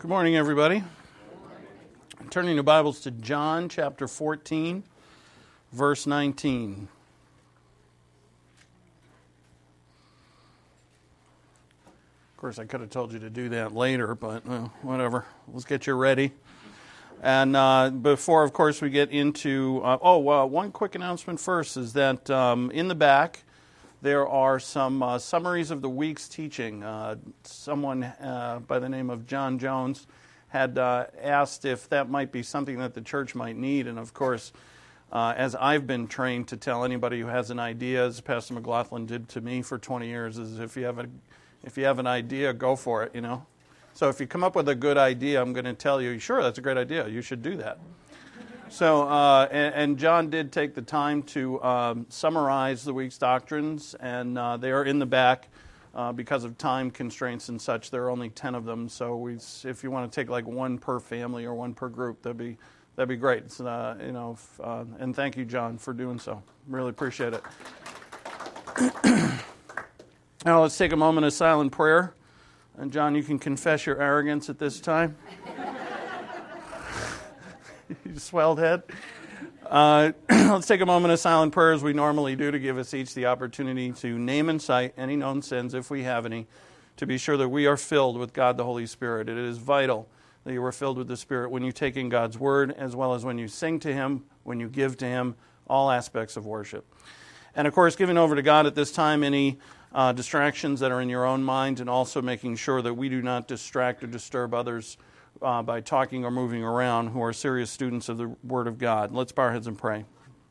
Good morning, everybody. Turning your Bibles to John chapter 14, verse 19. Of course, I could have told you to do that later, but whatever. Let's get you ready. And before, of course, we get into... one quick announcement first is that in the back, there are some summaries of the week's teaching. Someone by the name of John Jones had asked if that might be something that the church might need. And of course, as I've been trained to tell anybody who has an idea, as Pastor McLaughlin did to me for 20 years, is if you have an idea, go for it, you know. So if you come up with a good idea, I'm going to tell you, sure, that's a great idea. You should do that. So, and John did take the time to summarize the week's doctrines, and they are in the back because of time constraints and such. There are only 10 of them, so if you want to take like one per family or one per group, that'd be great. And thank you, John, for doing so. Really appreciate it. Now let's take a moment of silent prayer, and John, you can confess your arrogance at this time. You swelled head. Let's take a moment of silent prayer as we normally do to give us each the opportunity to name and cite any known sins, if we have any, to be sure that we are filled with God the Holy Spirit. It is vital that you are filled with the Spirit when you take in God's Word, as well as when you sing to Him, when you give to Him, all aspects of worship. And of course, giving over to God at this time any distractions that are in your own mind, and also making sure that we do not distract or disturb others by talking or moving around who are serious students of the Word of God. Let's bow our heads and pray.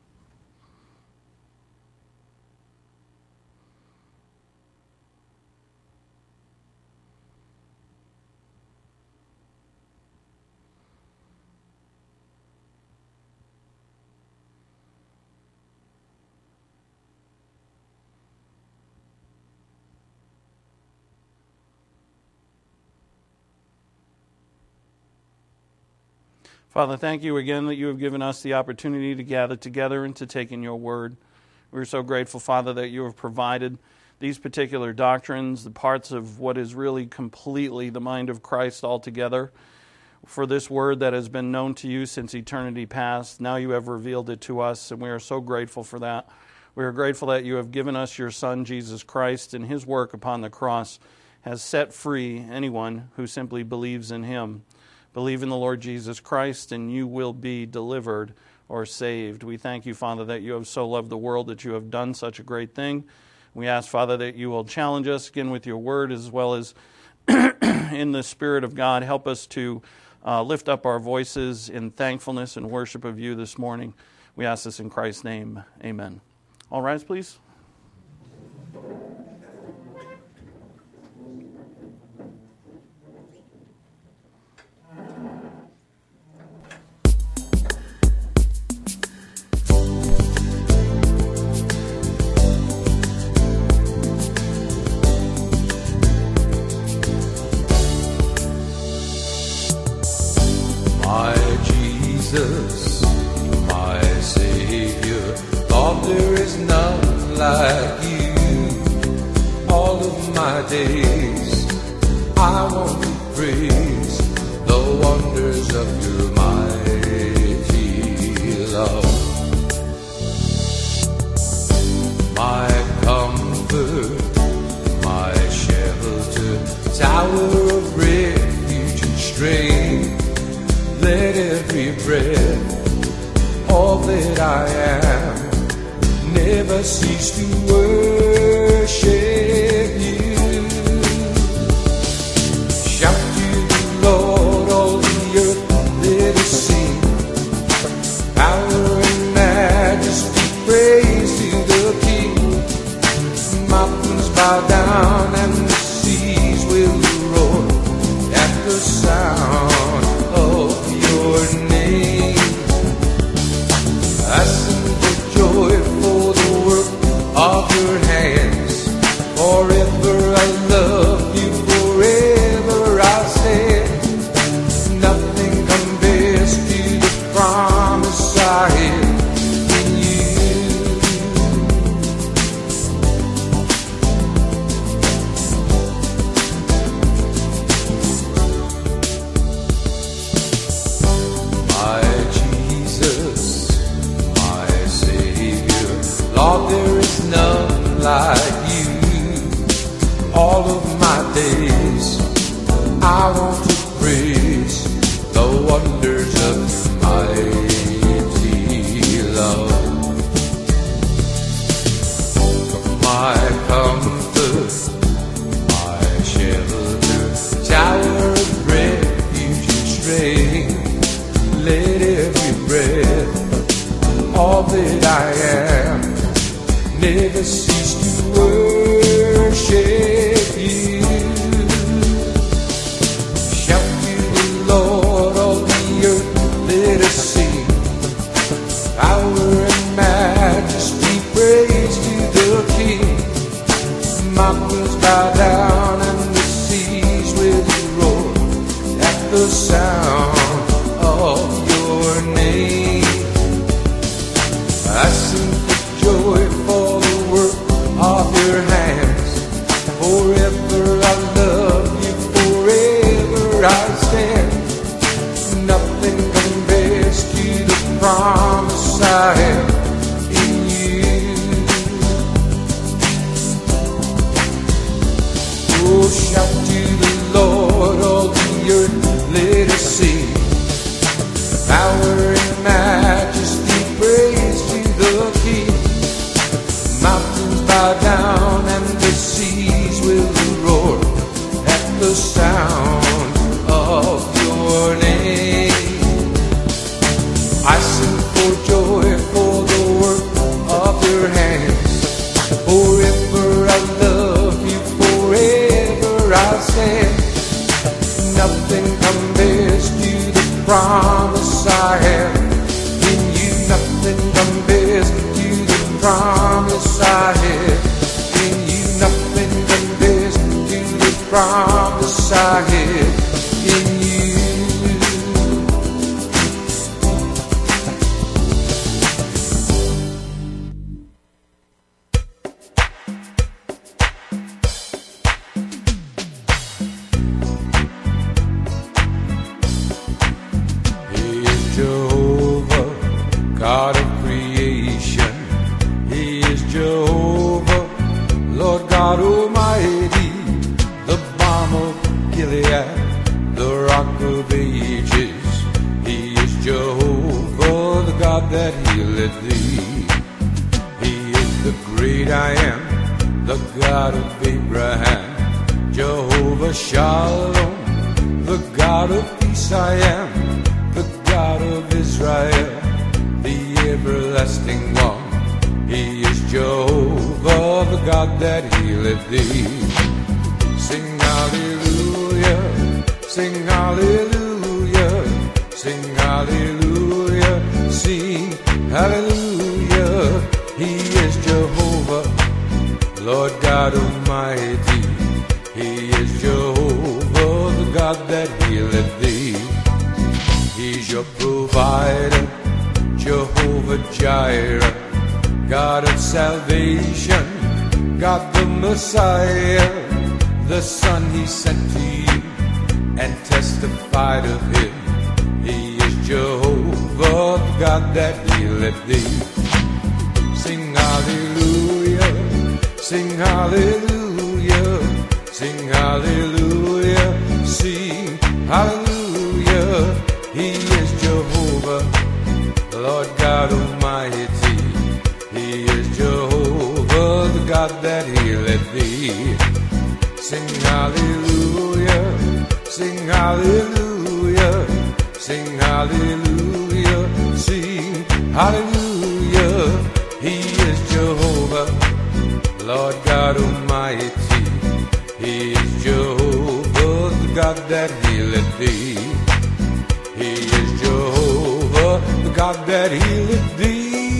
Father, thank you again that you have given us the opportunity to gather together and to take in your word. We're so grateful, Father, that you have provided these particular doctrines, the parts of what is really completely the mind of Christ altogether, for this word that has been known to you since eternity past. Now you have revealed it to us, and we are so grateful for that. We are grateful that you have given us your Son, Jesus Christ, and his work upon the cross has set free anyone who simply believes in him. Believe in the Lord Jesus Christ, and you will be delivered or saved. We thank you, Father, that you have so loved the world that you have done such a great thing. We ask, Father, that you will challenge us again with your word, as well as in the Spirit of God. Help us to lift up our voices in thankfulness and worship of you this morning. We ask this in Christ's name. Amen. All rise, please. My Savior, thought there is none like you. All of my days I want to praise the wonders of your mighty love. My comfort, my shelter, tower of refuge and strength. Let every breath, all that I am, never cease to worship you. Shout to the Lord, all the earth, let us sing. Power and majesty, praise to the King. Mountains bow down and the seas will roar at the sound of your name. I sing for joy for the work of your hands. never cease to worship you. Shout to the Lord, all the earth, let us sing. Power and majesty, praise to the King. Mountains bow down and the seas will roar at the sound of your name. I sing for joy for the work of your hands. Forever I love you, forever I stand. Nothing compares to the promise I have in you. Oh, shout to the Lord, all the earth, let us sing. Power and majesty, praise to the King. Mountains bow down and the seas will roar at the sound of your name. I sing for joy for the work of your hands. Forever I love you, forever I'll stand. Nothing compares to the promise I have in you. Nothing compares to the promise I have in you. Nothing compares to the promise I have in you. He is Jehovah, God of creation. He is Jehovah, Lord God Almighty, the balm of Gilead, the rock of ages. He is Jehovah, the God that healeth thee. He is the great I am, the God of Abraham. Jehovah Shalom, the God of peace I am, the God of Israel, the everlasting one. He is Jehovah, the God that healeth thee. Sing hallelujah, sing hallelujah, sing hallelujah, sing hallelujah. He is Jehovah, Lord God Almighty. He is Jehovah, the God that healeth thee. He's your provider, Jehovah Jireh, God of salvation, God the Messiah, the Son He sent to you and testified of Him. He is Jehovah, the God that healeth thee. Sing hallelujah, sing hallelujah, sing hallelujah, sing hallelujah. He is Jehovah, Lord God Almighty. He is Jehovah, the God that healeth thee. Sing hallelujah, sing hallelujah, sing hallelujah, sing hallelujah. He is Jehovah, Lord God Almighty. He is Jehovah, the God that healeth thee. He is Jehovah, the God that healeth thee.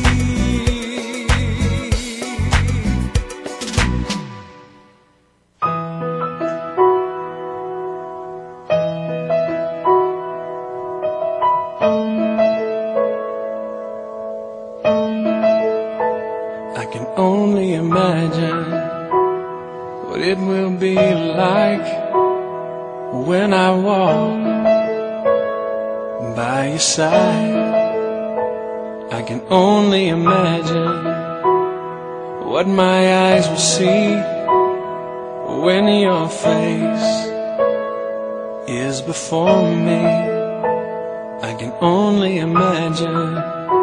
I can only imagine what it will be like when I walk by your side. I can only imagine what my eyes will see when your face is before me. I can only imagine.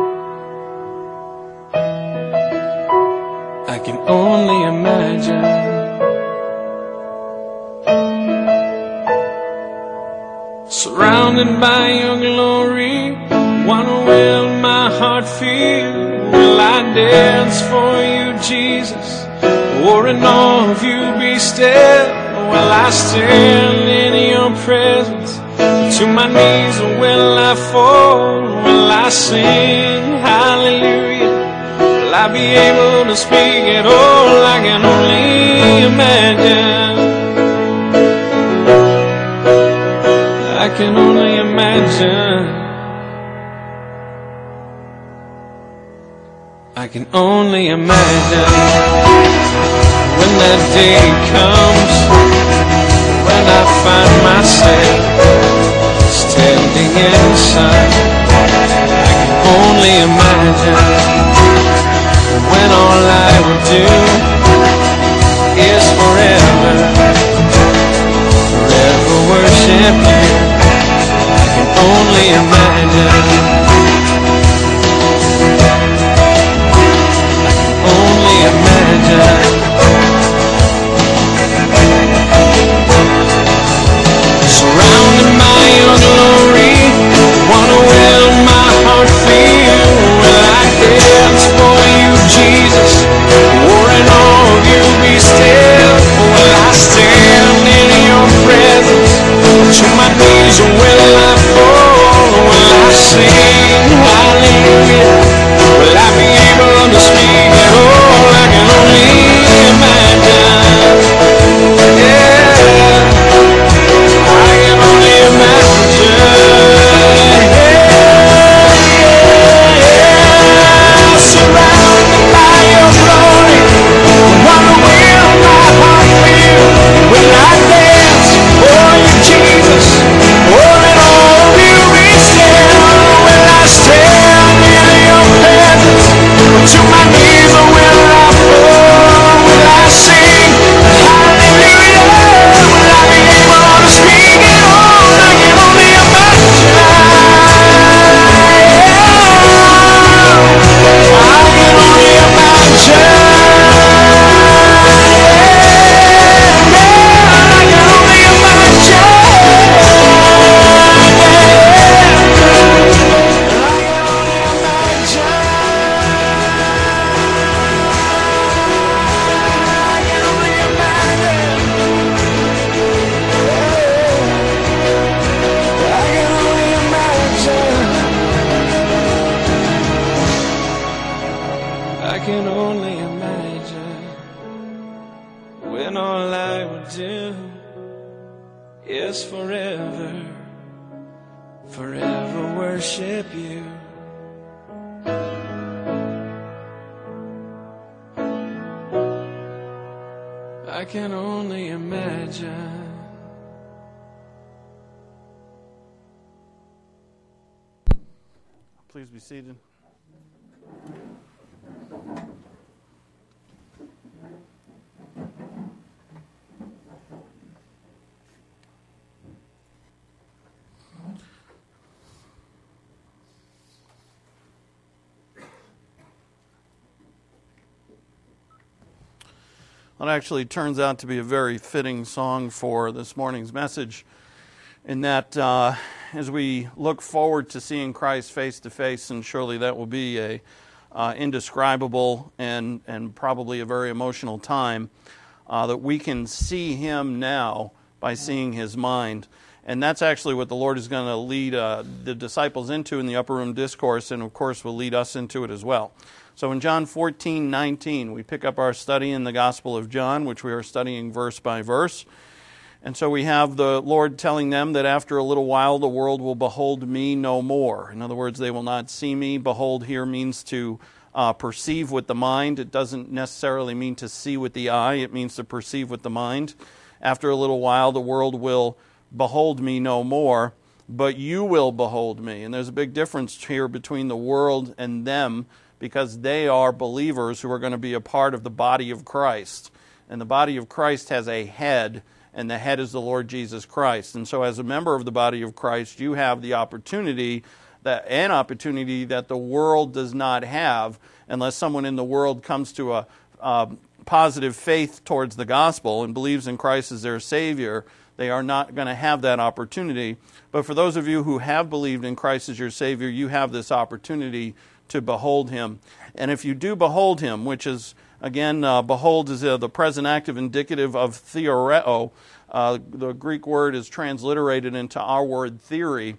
I can only imagine. Surrounded by your glory, what will my heart feel? Will I dance for you Jesus, or in all of you be still, while I stand in your presence. To my knees will I fall, will I sing hallelujah? Will I be able to speak at all? I can only imagine. I can only imagine. I can only imagine when that day comes, when I find myself standing inside. I can only imagine when all I would do is forever, forever worship you. I can only imagine. Only imagine. Surrounded by your glory, wanna will my heart feel. Will I dance for you, Jesus? Or in all of you be still? Will I stand in your presence? To my knees will I fall? Will I sing hallelujah? Will I be able to speak at all? I can only imagine. Yeah, I can only imagine. Yeah, surrounded by your glory, what will my heart feel? Will I dance for you, Jesus? Or in all of you be still? Will I stand in your presence? To my knees will I fall? Will I sing hallelujah? Will I be able to speak at all? I can only imagine. I can only imagine. I can only imagine. I can only imagine when all I would do is forever, forever worship you. I can only imagine. Please be seated. It actually turns out to be a very fitting song for this morning's message, in that as we look forward to seeing Christ face to face, and surely that will be a indescribable and probably a very emotional time, that we can see Him now by seeing His mind. And that's actually what the Lord is going to lead the disciples into in the Upper Room Discourse, and of course will lead us into it as well. So in John 14:19, we pick up our study in the Gospel of John, which we are studying verse by verse. And so we have the Lord telling them that after a little while the world will behold me no more. In other words, they will not see me. Behold here means to perceive with the mind. It doesn't necessarily mean to see with the eye. It means to perceive with the mind. After a little while the world will behold me no more, but you will behold me. And there's a big difference here between the world and them, because they are believers who are going to be a part of the body of Christ. And the body of Christ has a head, and the head is the Lord Jesus Christ. And so as a member of the body of Christ, you have the opportunity, an opportunity that the world does not have, unless someone in the world comes to a positive faith towards the gospel and believes in Christ as their Savior. They are not going to have that opportunity. But for those of you who have believed in Christ as your Savior, you have this opportunity to behold Him. And if you do behold Him, which is Again, behold is the present active indicative of theoreo. The Greek word is transliterated into our word theory.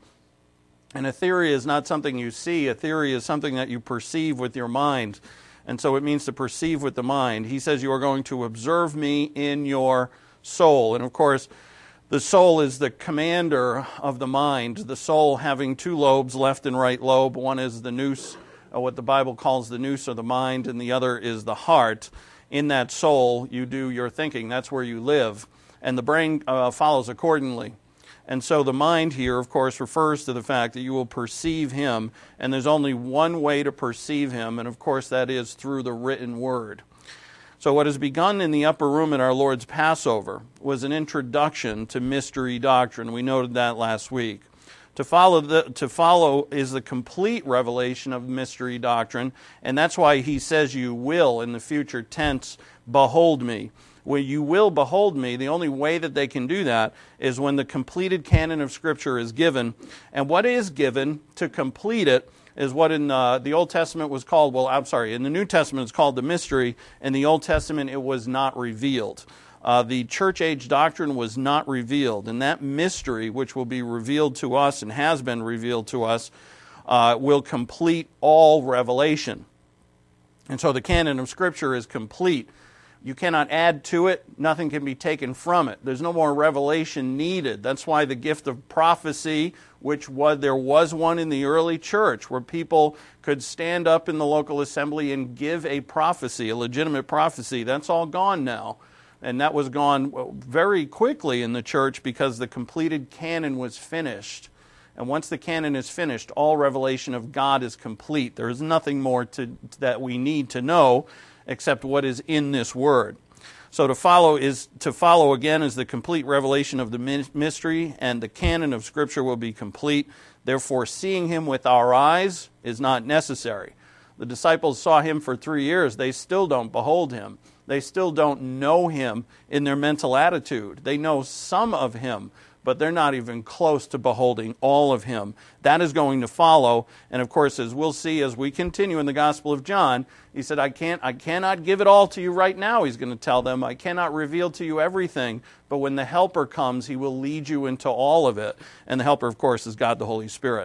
And a theory is not something you see. A theory is something that you perceive with your mind. And so it means to perceive with the mind. He says, you are going to observe me in your soul. And of course, the soul is the commander of the mind. The soul having two lobes, left and right lobe. One is the nous, what the Bible calls the nous or the mind, and the other is the heart. In that soul, you do your thinking. That's where you live. And the brain follows accordingly. And so the mind here, of course, refers to the fact that you will perceive him, and there's only one way to perceive him, and of course that is through the written word. So what has begun in the upper room at our Lord's Passover was an introduction to mystery doctrine. We noted that last week. To follow is the complete revelation of mystery doctrine, and that's why he says you will in the future tense, behold me. When you will behold me, the only way that they can do that is when the completed canon of Scripture is given. And what is given to complete it is what in the Old Testament was called, in the New Testament it's called the mystery. In the Old Testament it was not revealed. The church age doctrine was not revealed. And that mystery, which will be revealed to us and has been revealed to us, will complete all revelation. And so the canon of Scripture is complete. You cannot add to it. Nothing can be taken from it. There's no more revelation needed. That's why the gift of prophecy, there was one in the early church, where people could stand up in the local assembly and give a prophecy, a legitimate prophecy. That's all gone now. And that was gone very quickly in the church because the completed canon was finished. And once the canon is finished, all revelation of God is complete. There is nothing more that we need to know except what is in this word. So to follow again is the complete revelation of the mystery, and the canon of Scripture will be complete. Therefore, seeing him with our eyes is not necessary. The disciples saw him for 3 years. They still don't behold him. They still don't know him in their mental attitude. They know some of him, but they're not even close to beholding all of him. That is going to follow. And of course, as we'll see as we continue in the Gospel of John, he said, I cannot give it all to you right now, he's going to tell them. I cannot reveal to you everything. But when the Helper comes, he will lead you into all of it. And the Helper, of course, is God the Holy Spirit.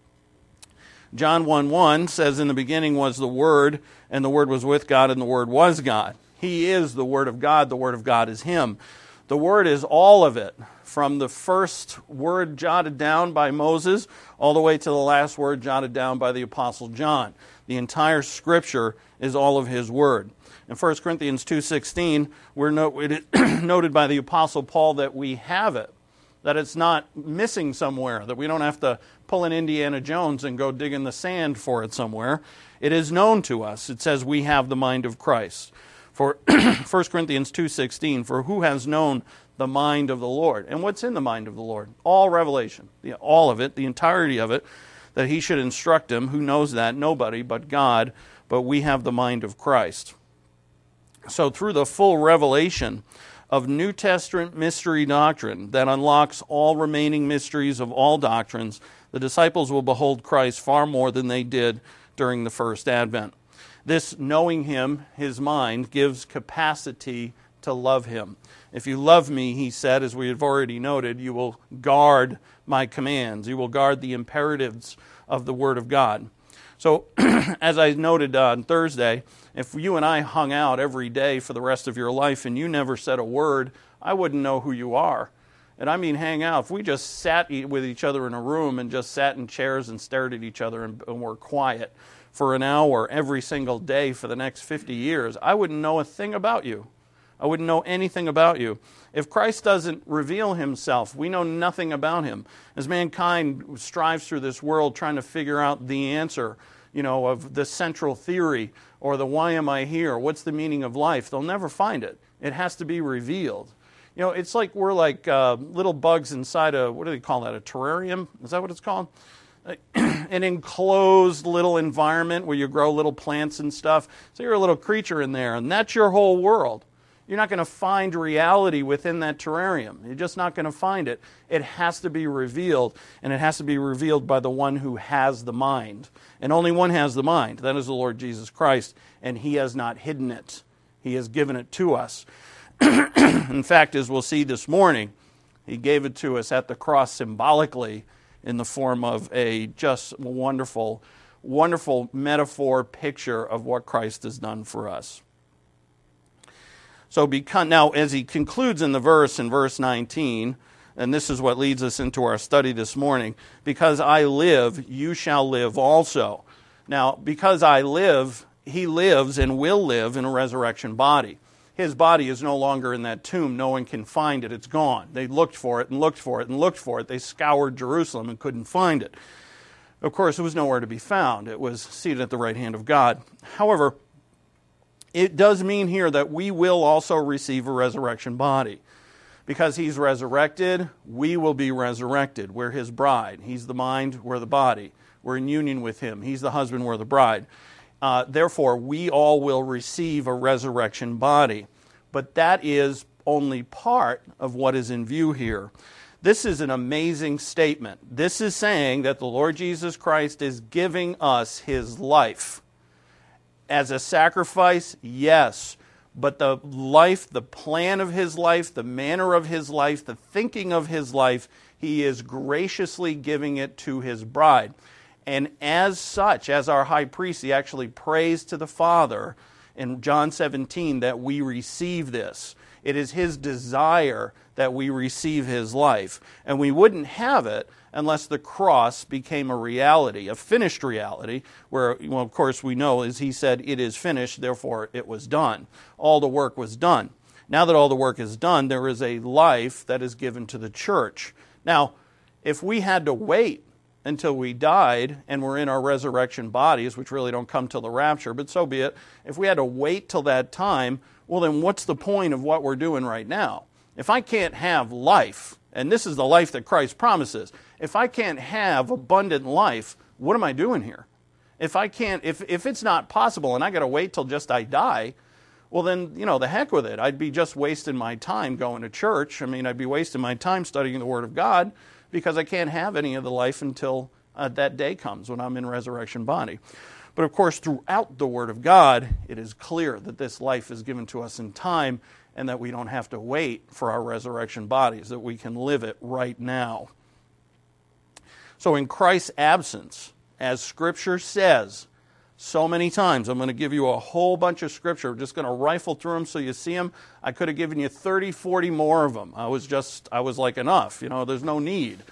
John 1:1 says, in the beginning was the Word, and the Word was with God, and the Word was God. He is the Word of God. The Word of God is him. The Word is all of it, from the first word jotted down by Moses all the way to the last word jotted down by the Apostle John. The entire Scripture is all of his Word. In 1 Corinthians 2:16, it is noted by the Apostle Paul that we have it, that it's not missing somewhere, that we don't have to pull an Indiana Jones and go dig in the sand for it somewhere. It is known to us. It says we have the mind of Christ. For 1 Corinthians 2:16, for who has known the mind of the Lord? And what's in the mind of the Lord? All revelation, all of it, the entirety of it, that he should instruct him. Who knows that? Nobody but God, but we have the mind of Christ. So through the full revelation of New Testament mystery doctrine that unlocks all remaining mysteries of all doctrines, the disciples will behold Christ far more than they did during the first advent. This knowing him, his mind, gives capacity to love him. If you love me, he said, as we have already noted, you will guard my commands. You will guard the imperatives of the Word of God. So, as I noted on Thursday, if you and I hung out every day for the rest of your life and you never said a word, I wouldn't know who you are. And I mean hang out. If we just sat with each other in a room and just sat in chairs and stared at each other and were quiet for an hour every single day for the next 50 years, I wouldn't know a thing about you. I wouldn't know anything about you. If Christ doesn't reveal himself, we know nothing about him. As mankind strives through this world trying to figure out the answer, of the central theory or the why am I here, what's the meaning of life, they'll never find it. It has to be revealed. It's like we're like little bugs inside what do they call that, a terrarium? Is that what it's called? An enclosed little environment where you grow little plants and stuff. So you're a little creature in there, and that's your whole world. You're not going to find reality within that terrarium. You're just not going to find it. It has to be revealed, and it has to be revealed by the one who has the mind. And only one has the mind. That is the Lord Jesus Christ, and he has not hidden it. He has given it to us. In fact, as we'll see this morning, he gave it to us at the cross symbolically in the form of a just wonderful, wonderful metaphor picture of what Christ has done for us. So now, as he concludes in verse 19, and this is what leads us into our study this morning, because I live, you shall live also. Now, because I live, he lives and will live in a resurrection body. His body is no longer in that tomb. No one can find it. It's gone. They looked for it and looked for it and looked for it. They scoured Jerusalem and couldn't find it. Of course, it was nowhere to be found. It was seated at the right hand of God. However, it does mean here that we will also receive a resurrection body. Because he's resurrected, we will be resurrected. We're his bride. He's the mind, we're the body. We're in union with him. He's the husband, we're the bride. Therefore, we all will receive a resurrection body. But that is only part of what is in view here. This is an amazing statement. This is saying that the Lord Jesus Christ is giving us his life. As a sacrifice, yes. But the life, the plan of his life, the manner of his life, the thinking of his life, he is graciously giving it to his bride. And as such, as our high priest, he actually prays to the Father in John 17 that we receive this. It is his desire that we receive his life. And we wouldn't have it unless the cross became a reality, a finished reality, where, well, of course, we know, as he said, it is finished, therefore it was done. All the work was done. Now that all the work is done, there is a life that is given to the church. Now, if we had to wait until we died and we're in our resurrection bodies, which really don't come till the rapture, but so be it, if we had to wait till that time, well, then what's the point of what we're doing right now? If I can't have life, and this is the life that Christ promises, if I can't have abundant life, what am I doing here? If it's not possible and I got to wait till just I die, well then, the heck with it. I'd be just wasting my time going to church. I'd be wasting my time studying the Word of God because I can't have any of the life until that day comes when I'm in resurrection body. But of course, throughout the Word of God, it is clear that this life is given to us in time and that we don't have to wait for our resurrection bodies, that we can live it right now. So in Christ's absence, as Scripture says so many times, I'm going to give you a whole bunch of Scripture. We're just going to rifle through them so you see them. I could have given you 30, 40 more of them. I was like, enough. There's no need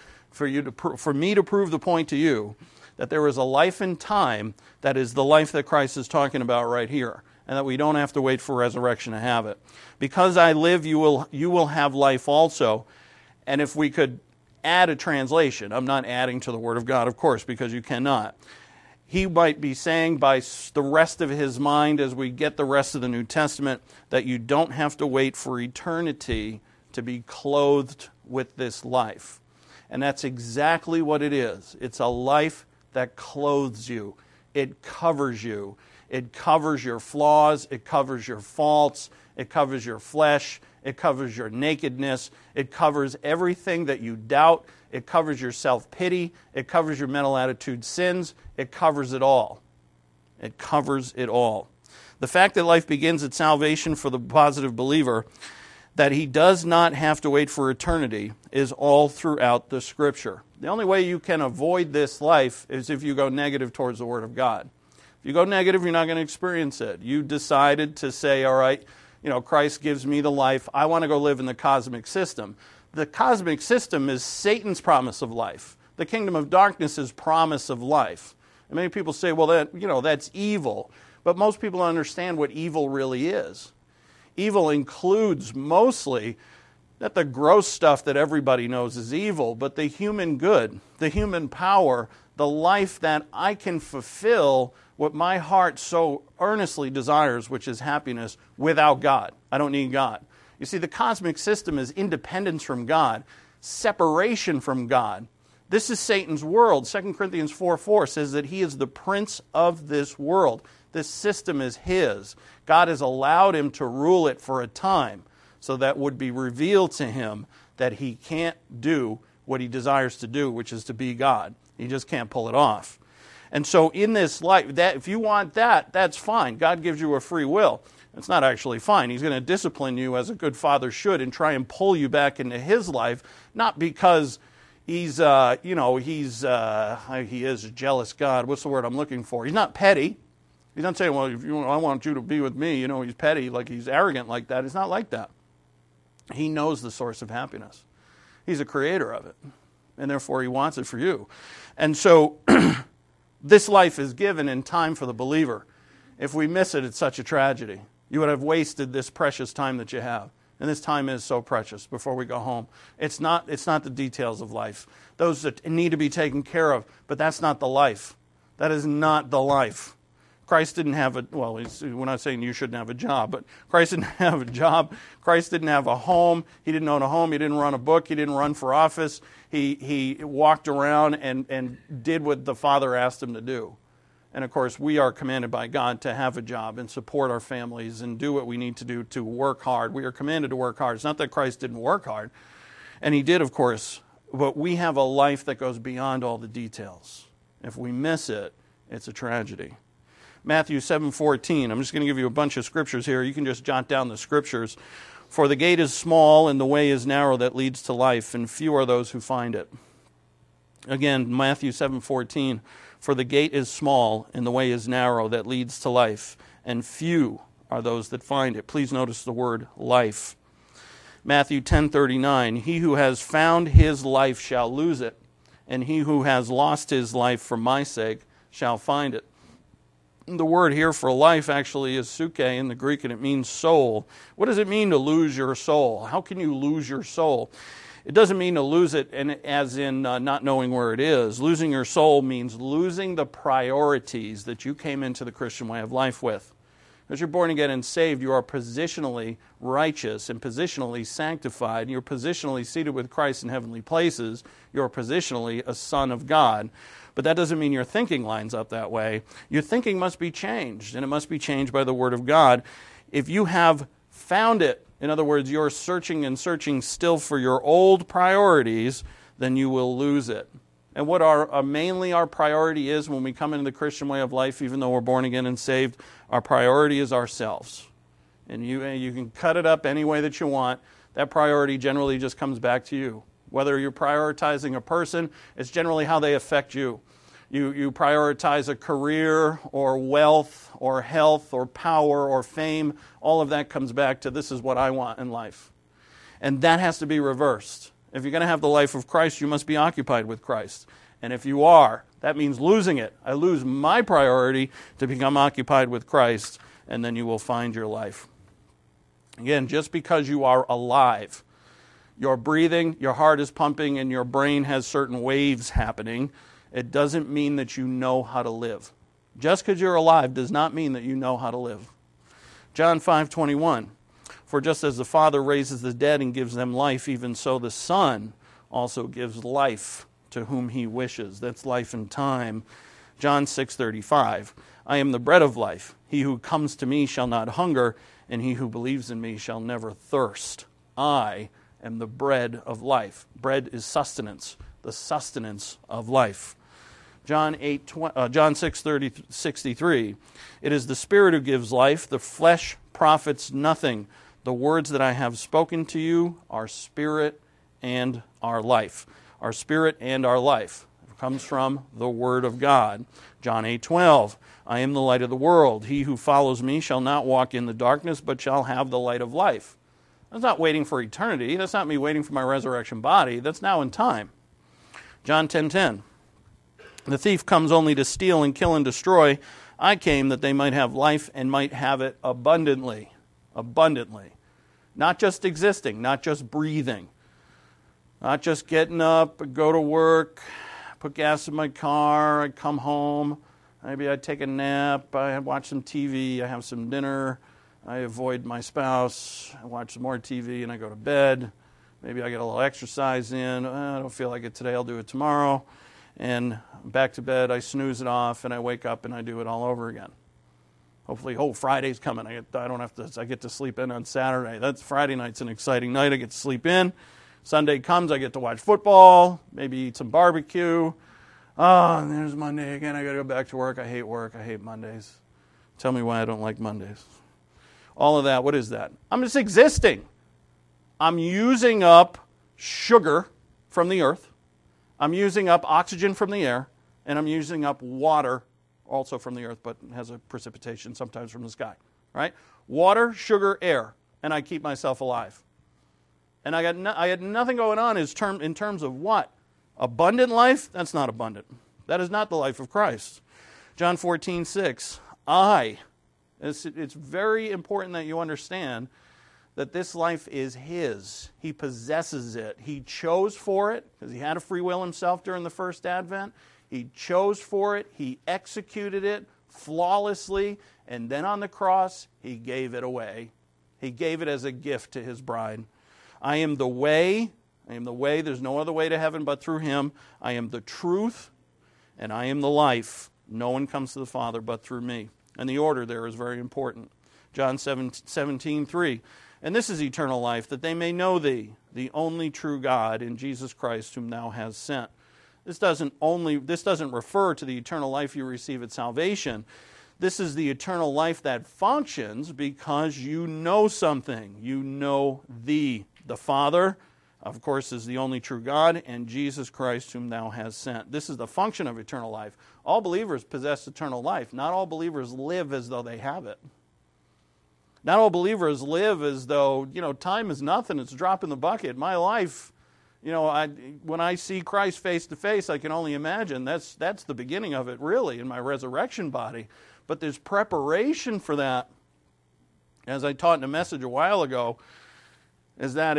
for me to prove the point to you that there is a life in time that is the life that Christ is talking about right here, and that we don't have to wait for resurrection to have it. Because I live, you will have life also. And if we could add a translation, I'm not adding to the Word of God, of course, because you cannot. He might be saying by the rest of his mind as we get the rest of the New Testament that you don't have to wait for eternity to be clothed with this life. And that's exactly what it is. It's a life that clothes you. It covers you. It covers your flaws. It covers your faults. It covers your flesh. It covers your nakedness. It covers everything that you doubt. It covers your self-pity. It covers your mental attitude sins. It covers it all. It covers it all. The fact that life begins at salvation for the positive believer, that he does not have to wait for eternity, is all throughout the Scripture. The only way you can avoid this life is if you go negative towards the Word of God. If you go negative, you're not going to experience it. You decided to say, all right, Christ gives me the life. I want to go live in the cosmic system. The cosmic system is Satan's promise of life. The kingdom of darkness is promise of life. And many people say, well, that's evil. But most people don't understand what evil really is. Evil includes mostly not the gross stuff that everybody knows is evil, but the human good, the human power, the life that I can fulfill what my heart so earnestly desires, which is happiness, without God. I don't need God. You see, the cosmic system is independence from God, separation from God. This is Satan's world. 2 Corinthians 4:4 says that he is the prince of this world. This system is his. God has allowed him to rule it for a time, so that would be revealed to him that he can't do what he desires to do, which is to be God. He just can't pull it off. And so in this life, that if you want that, that's fine. God gives you a free will. It's not actually fine. He's going to discipline you as a good father should and try and pull you back into his life, not because he is a jealous God. What's the word I'm looking for? He's not petty. He's not saying, well, I want you to be with me. He's petty, like he's arrogant like that. It's not like that. He knows the source of happiness. He's a creator of it, and therefore he wants it for you. And so this life is given in time for the believer. If we miss it, it's such a tragedy. You would have wasted this precious time that you have. And this time is so precious before we go home. It's not the details of life. Those that need to be taken care of, but that's not the life. That is not the life. Christ didn't have we're not saying you shouldn't have a job, but Christ didn't have a job. Christ didn't have a home. He didn't own a home. He didn't run a book. He didn't run for office. He walked around and did what the Father asked him to do. And of course, we are commanded by God to have a job and support our families and do what we need to do to work hard. We are commanded to work hard. It's not that Christ didn't work hard. And he did, of course. But we have a life that goes beyond all the details. If we miss it, it's a tragedy. Matthew 7:14. I'm just going to give you a bunch of scriptures here. You can just jot down the scriptures. For the gate is small and the way is narrow that leads to life, and few are those who find it. Again, Matthew 7:14. For the gate is small and the way is narrow that leads to life, and few are those that find it. Please notice the word life. Matthew 10:39. He who has found his life shall lose it, and he who has lost his life for my sake shall find it. The word here for life actually is suke in the Greek, and it means soul. What does it mean to lose your soul? How can you lose your soul? It doesn't mean to lose it as in not knowing where it is. Losing your soul means losing the priorities that you came into the Christian way of life with. As you're born again and saved, you are positionally righteous and positionally sanctified. You're positionally seated with Christ in heavenly places. You're positionally a son of God. But that doesn't mean your thinking lines up that way. Your thinking must be changed, and it must be changed by the Word of God. If you have found it, in other words, you're searching and searching still for your old priorities, then you will lose it. And what mainly our priority is when we come into the Christian way of life, even though we're born again and saved, our priority is ourselves. And you can cut it up any way that you want. That priority generally just comes back to you. Whether you're prioritizing a person, it's generally how they affect you. You prioritize a career or wealth or health or power or fame. All of that comes back to this is what I want in life. And that has to be reversed. If you're going to have the life of Christ, you must be occupied with Christ. And if you are, that means losing it. I lose my priority to become occupied with Christ, and then you will find your life. Again, just because you are alive, you're breathing, your heart is pumping, and your brain has certain waves happening, it doesn't mean that you know how to live. Just because you're alive does not mean that you know how to live. John 5:21. For just as the Father raises the dead and gives them life, even so the Son also gives life to whom he wishes. That's life and time. John 6:35. I am the bread of life. He who comes to me shall not hunger, and he who believes in me shall never thirst. I am the bread of life. Bread is sustenance, the sustenance of life. John 6:63. It is the Spirit who gives life. The flesh profits nothing. The words that I have spoken to you are spirit and are life. Our spirit and our life comes from the Word of God. John 8:12. I am the light of the world. He who follows me shall not walk in the darkness, but shall have the light of life. That's not waiting for eternity. That's not me waiting for my resurrection body. That's now in time. John 10:10. The thief comes only to steal and kill and destroy. I came that they might have life and might have it abundantly. Abundantly. Not just existing, not just breathing. Not just getting up, go to work, put gas in my car, I come home, maybe I take a nap, I watch some TV, I have some dinner, I avoid my spouse, I watch some more TV and I go to bed. Maybe I get a little exercise in, I don't feel like it today, I'll do it tomorrow. And back to bed, I snooze it off, and I wake up and I do it all over again. Hopefully, Friday's coming. I get to sleep in on Saturday. That's Friday night's an exciting night. I get to sleep in. Sunday comes, I get to watch football, maybe eat some barbecue. And there's Monday again. I got to go back to work. I hate work. I hate Mondays. Tell me why I don't like Mondays. all of that. What is that? I'm just existing. I'm using up sugar from the earth. I'm using up oxygen from the air. And I'm using up water also from the earth, but has a precipitation sometimes from the sky. Right? Water, sugar, air. And I keep myself alive. And I had nothing going on in terms of what? Abundant life? That's not abundant. That is not the life of Christ. John 14:6. It's very important that you understand that this life is His. He possesses it. He chose for it, because He had a free will Himself during the first advent. He chose for it. He executed it flawlessly. And then on the cross, He gave it away. He gave it as a gift to His bride. I am the way. I am the way. There's no other way to heaven but through Him. I am the truth, and I am the life. No one comes to the Father but through me. And the order there is very important. John 17:3. And this is eternal life, that they may know Thee, the only true God, in Jesus Christ, whom Thou hast sent. This doesn't refer to the eternal life you receive at salvation. This is the eternal life that functions because you know something. You know the Father, of course, is the only true God, and Jesus Christ, whom Thou hast sent. This is the function of eternal life. All believers possess eternal life. Not all believers live as though they have it. Not all believers live as though, time is nothing. It's a drop in the bucket. My life, when I see Christ face to face, I can only imagine that's the beginning of it, really, in my resurrection body. But there's preparation for that. As I taught in a message a while ago, is that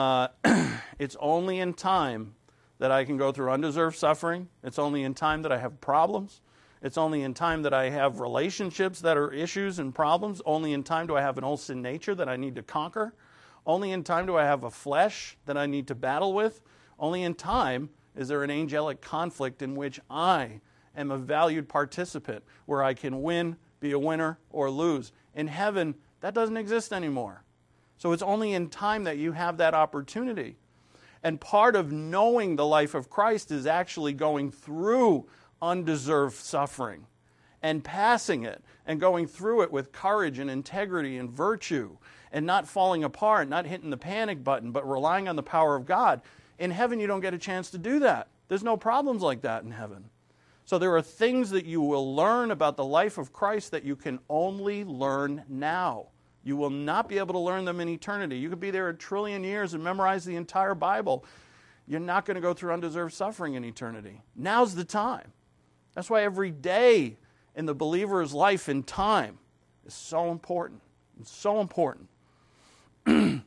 it's only in time that I can go through undeserved suffering. It's only in time that I have problems. It's only in time that I have relationships that are issues and problems. Only in time do I have an old sin nature that I need to conquer. Only in time do I have a flesh that I need to battle with. Only in time is there an angelic conflict in which I am a valued participant, where I can win, be a winner, or lose. In heaven, that doesn't exist anymore. So it's only in time that you have that opportunity. And part of knowing the life of Christ is actually going through undeserved suffering and passing it and going through it with courage and integrity and virtue and not falling apart, not hitting the panic button, but relying on the power of God. In heaven, you don't get a chance to do that. There's no problems like that in heaven. So there are things that you will learn about the life of Christ that you can only learn now. You will not be able to learn them in eternity. You could be there a trillion years and memorize the entire Bible. You're not going to go through undeserved suffering in eternity. Now's the time. That's why every day in the believer's life in time is so important. It's so important. In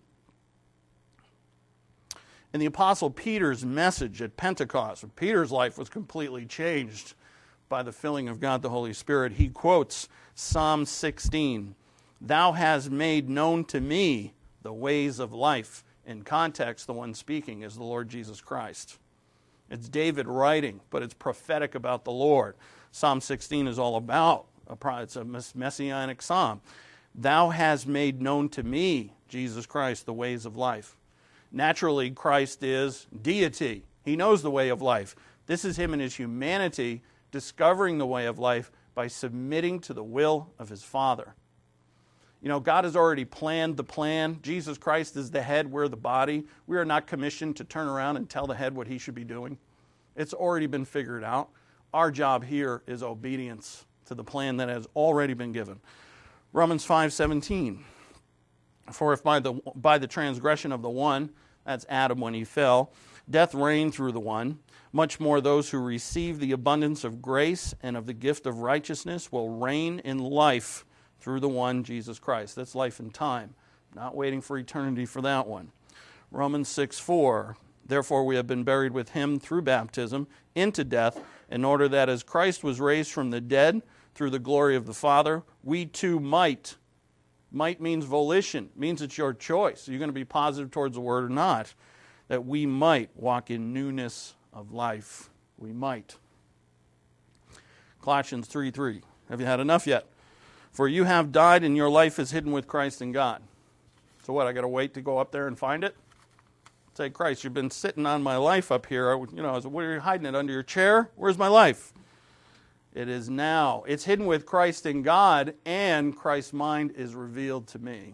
the Apostle Peter's message at Pentecost, Peter's life was completely changed by the filling of God the Holy Spirit. He quotes Psalm 16, "Thou hast made known to me the ways of life." In context, the one speaking is the Lord Jesus Christ. It's David writing, but it's prophetic about the Lord. Psalm 16 is all about, it's a messianic psalm. Thou hast made known to me, Jesus Christ, the ways of life. Naturally, Christ is deity. He knows the way of life. This is Him in His humanity discovering the way of life by submitting to the will of His Father. God has already planned the plan. Jesus Christ is the head, we're the body. We are not commissioned to turn around and tell the head what he should be doing. It's already been figured out. Our job here is obedience to the plan that has already been given. Romans 5:17. For if by the transgression of the one, that's Adam when he fell, death reigned through the one, much more those who receive the abundance of grace and of the gift of righteousness will reign in life through the one, Jesus Christ. That's life and time. Not waiting for eternity for that one. Romans 6:4. Therefore we have been buried with Him through baptism into death, in order that as Christ was raised from the dead through the glory of the Father, we too might. Might means volition. Means it's your choice. You're going to be positive towards the Word or not. That we might walk in newness of life. We might. Colossians 3:3. Have you had enough yet? For you have died and your life is hidden with Christ in God. So what, I got to wait to go up there and find it? Say, Christ, you've been sitting on my life up here. What are you hiding it under your chair? Where's my life? It is now. It's hidden with Christ in God, and Christ's mind is revealed to me.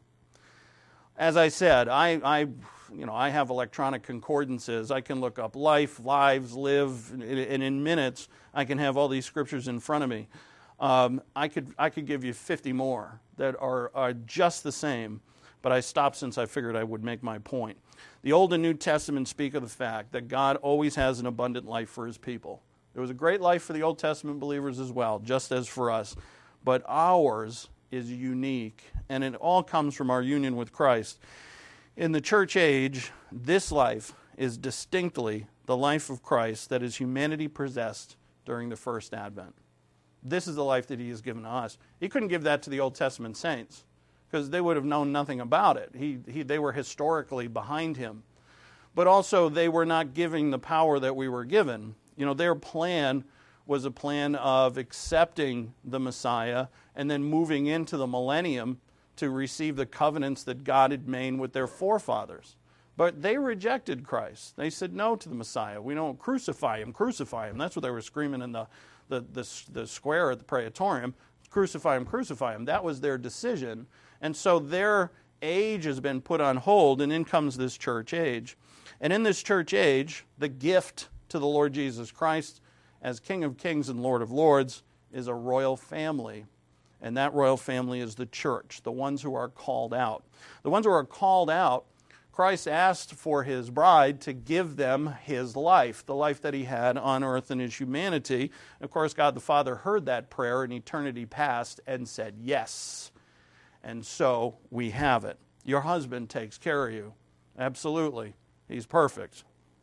As I said, I have electronic concordances. I can look up life, lives, live, and in minutes I can have all these scriptures in front of me. I could give you 50 more that are just the same, but I stopped since I figured I would make my point. The Old and New Testament speak of the fact that God always has an abundant life for his people. There was a great life for the Old Testament believers as well, just as for us, but ours is unique, and it all comes from our union with Christ. In the church age, this life is distinctly the life of Christ that his humanity possessed during the first advent. This is the life that he has given to us. He couldn't give that to the Old Testament saints because they would have known nothing about it. They were historically behind him. But also they were not giving the power that we were given. Their plan was a plan of accepting the Messiah and then moving into the millennium to receive the covenants that God had made with their forefathers. But they rejected Christ. They said no to the Messiah. We don't crucify him, crucify him. That's what they were screaming in the square at the Praetorium. Crucify him, crucify him. That was their decision. And so their age has been put on hold, and in comes this church age. And in this church age, the gift to the Lord Jesus Christ as King of Kings and Lord of Lords is a royal family. And that royal family is the church, the ones who are called out. The ones who are called out, Christ asked for his bride to give them his life, the life that he had on earth in his humanity. Of course, God the Father heard that prayer in eternity past and said yes. And so we have it. Your husband takes care of you. Absolutely. He's perfect.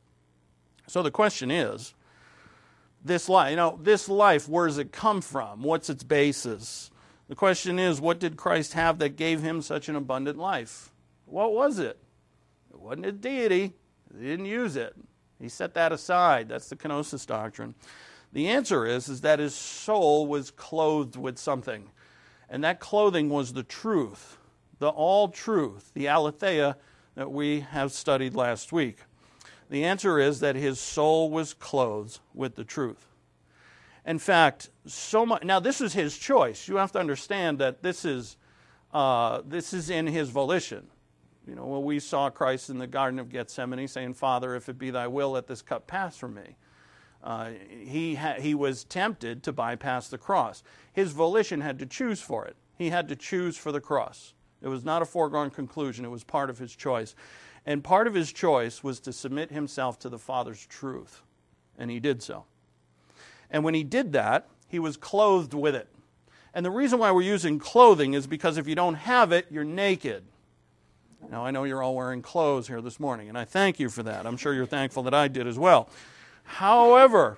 So the question is, this life, where does it come from? What's its basis? The question is, what did Christ have that gave him such an abundant life? What was it? It wasn't his deity. He didn't use it. He set that aside. That's the kenosis doctrine. The answer is that his soul was clothed with something. And that clothing was the truth, the all truth, the aletheia that we have studied last week. The answer is that his soul was clothed with the truth. In fact, so much. Now, this is his choice. You have to understand that this is in his volition. When we saw Christ in the Garden of Gethsemane saying, "Father, if it be thy will, let this cup pass from me." He was tempted to bypass the cross. His volition had to choose for it. He had to choose for the cross. It was not a foregone conclusion. It was part of his choice. And part of his choice was to submit himself to the Father's truth. And he did so. And when he did that, he was clothed with it. And the reason why we're using clothing is because if you don't have it, you're naked. Now, I know you're all wearing clothes here this morning, and I thank you for that. I'm sure you're thankful that I did as well. However,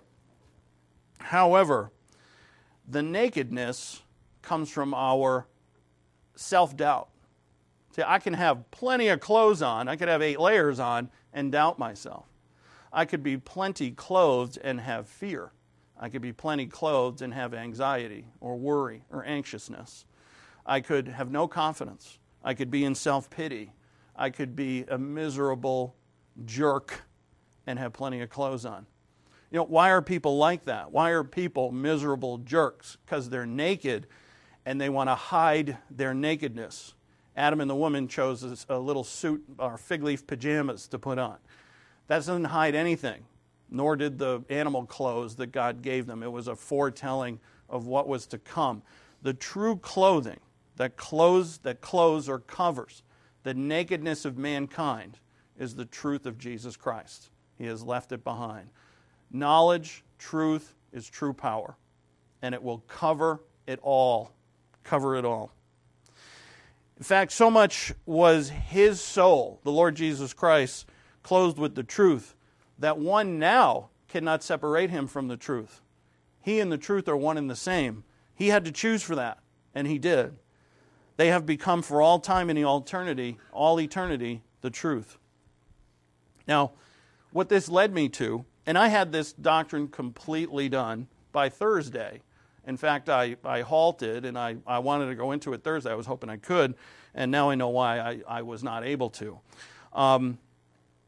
the nakedness comes from our self-doubt. See, I can have plenty of clothes on. I could have 8 layers on and doubt myself. I could be plenty clothed and have fear. I could be plenty clothed and have anxiety or worry or anxiousness. I could have no confidence. I could be in self-pity. I could be a miserable jerk and have plenty of clothes on. Why are people like that? Why are people miserable jerks? Because they're naked and they want to hide their nakedness. Adam and the woman chose a little suit or fig leaf pajamas to put on. That doesn't hide anything, nor did the animal clothes that God gave them. It was a foretelling of what was to come. The true clothing that clothes or covers the nakedness of mankind is the truth of Jesus Christ. He has left it behind. Knowledge, truth is true power, and it will cover it all. Cover it all. In fact, so much was his soul, the Lord Jesus Christ, clothed with the truth, that one now cannot separate him from the truth. He and the truth are one and the same. He had to choose for that, and he did. They have become for all time and all eternity, the truth. Now, what this led me to, and I had this doctrine completely done by Thursday. In fact, I halted, and I wanted to go into it Thursday. I was hoping I could, and now I know why I was not able to.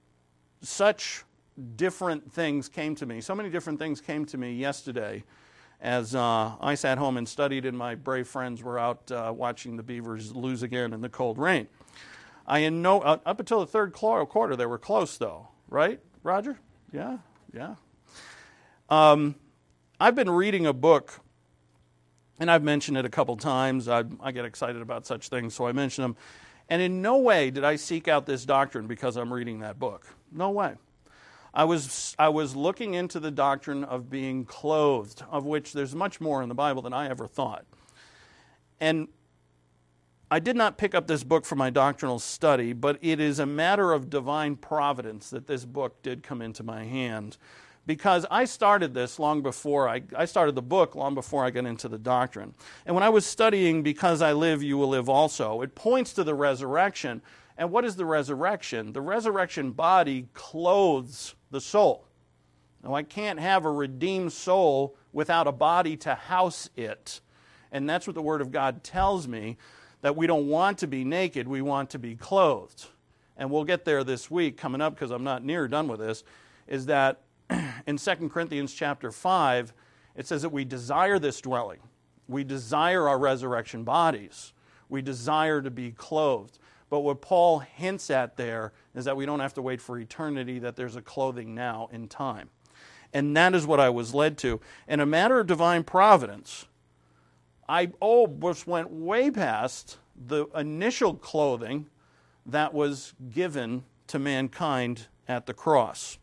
Such different things came to me. So many different things came to me yesterday as I sat home and studied and my brave friends were out watching the Beavers lose again in the cold rain. Up until the third quarter, they were close, though. Right, Roger? Yeah. I've been reading a book, and I've mentioned it a couple times. I get excited about such things, so I mention them. And in no way did I seek out this doctrine because I'm reading that book. No way. I was looking into the doctrine of being clothed, of which there's much more in the Bible than I ever thought. And I did not pick up this book for my doctrinal study, but it is a matter of divine providence that this book did come into my hand, because I started this long before I started the book long before I got into the doctrine. And when I was studying Because I Live, You Will Live Also, it points to the resurrection. And what is the resurrection? The resurrection body clothes the soul. Now, I can't have a redeemed soul without a body to house it. And that's what the Word of God tells me, that we don't want to be naked, we want to be clothed. And we'll get there this week coming up, because I'm not near done with this, is that in 2 Corinthians chapter 5, it says that we desire this dwelling. We desire our resurrection bodies. We desire to be clothed. But what Paul hints at there is that we don't have to wait for eternity, that there's a clothing now in time. And that is what I was led to. In a matter of divine providence, I just went way past the initial clothing that was given to mankind at the cross.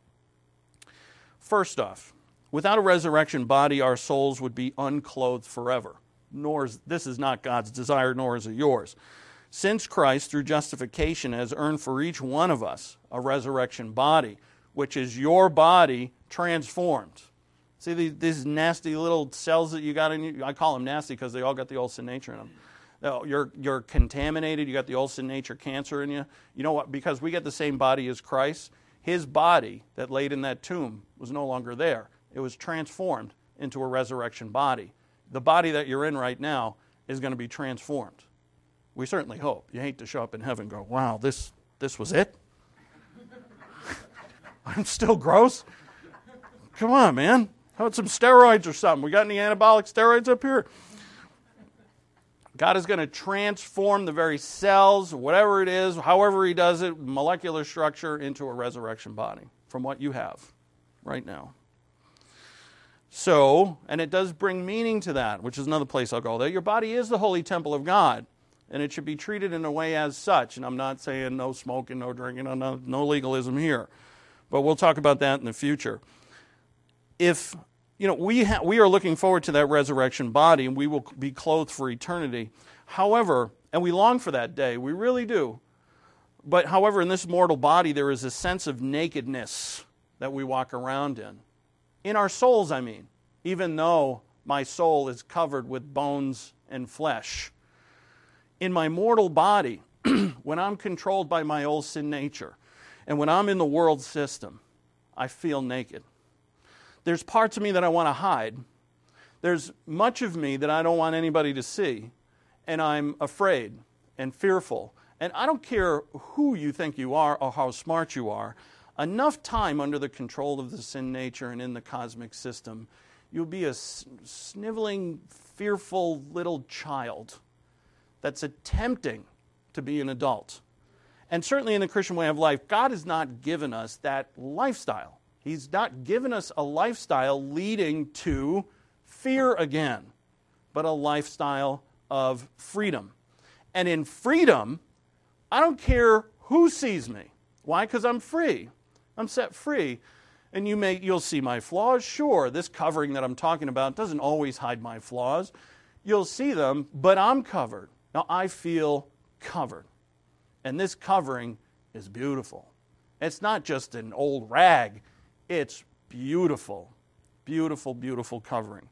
First off, without a resurrection body, our souls would be unclothed forever. This is not God's desire, nor is it yours. Since Christ, through justification, has earned for each one of us a resurrection body, which is your body transformed. See these nasty little cells that you got in you? I call them nasty because they all got the old sin nature in them. You're contaminated. You got the old sin nature cancer in you. You know what? Because we get the same body as Christ, his body that laid in that tomb was no longer there. It was transformed into a resurrection body. The body that you're in right now is going to be transformed. We certainly hope. You hate to show up in heaven and go, wow, this was it? I'm still gross? Come on, man. How about some steroids or something? We got any anabolic steroids up here? God is going to transform the very cells, whatever it is, however he does it, molecular structure, into a resurrection body from what you have right now. So, and it does bring meaning to that, which is another place I'll go there. Your body is the holy temple of God, and it should be treated in a way as such. And I'm not saying no smoking, no drinking, no legalism here. But we'll talk about that in the future. If we are looking forward to that resurrection body, and we will be clothed for eternity. However, and we long for that day, we really do. But however, in this mortal body, there is a sense of nakedness that we walk around in. In our souls, I mean, even though my soul is covered with bones and flesh. In my mortal body, when I'm controlled by my old sin nature, and when I'm in the world system, I feel naked. There's parts of me that I want to hide. There's much of me that I don't want anybody to see. And I'm afraid and fearful. And I don't care who you think you are or how smart you are. Enough time under the control of the sin nature and in the cosmic system, you'll be a sniveling, fearful little child that's attempting to be an adult. And certainly in the Christian way of life, God has not given us that lifestyle. He's not given us a lifestyle leading to fear again, but a lifestyle of freedom. And in freedom, I don't care who sees me. Why? Because I'm free. I'm set free. And you'll see my flaws. Sure, this covering that I'm talking about doesn't always hide my flaws. You'll see them, but I'm covered. Now I feel covered. And this covering is beautiful. It's not just an old rag. It's beautiful, beautiful, beautiful covering.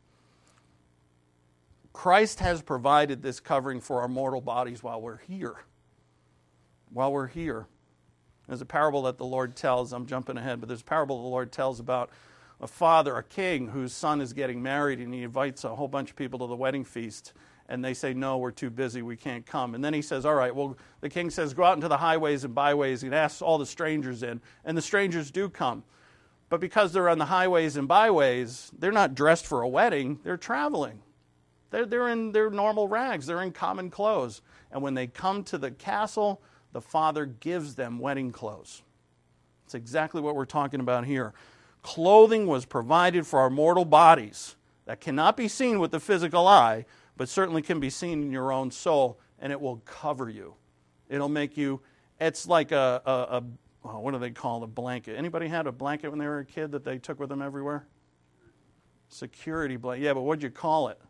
Christ has provided this covering for our mortal bodies while we're here. While we're here. There's a parable that the Lord tells, I'm jumping ahead, but there's a parable the Lord tells about a father, a king, whose son is getting married, and he invites a whole bunch of people to the wedding feast, and they say, no, we're too busy, we can't come. And then he says, all right, well, the king says, go out into the highways and byways and ask all the strangers in, and the strangers do come. But because they're on the highways and byways, they're not dressed for a wedding, they're traveling. They're in their normal rags, they're in common clothes. And when they come to the castle, the Father gives them wedding clothes. It's exactly what we're talking about here. Clothing was provided for our mortal bodies that cannot be seen with the physical eye, but certainly can be seen in your own soul, and it will cover you. It'll make you, it's like what do they call a blanket? Anybody had a blanket when they were a kid that they took with them everywhere? Security blanket. Yeah, but what'd you call it?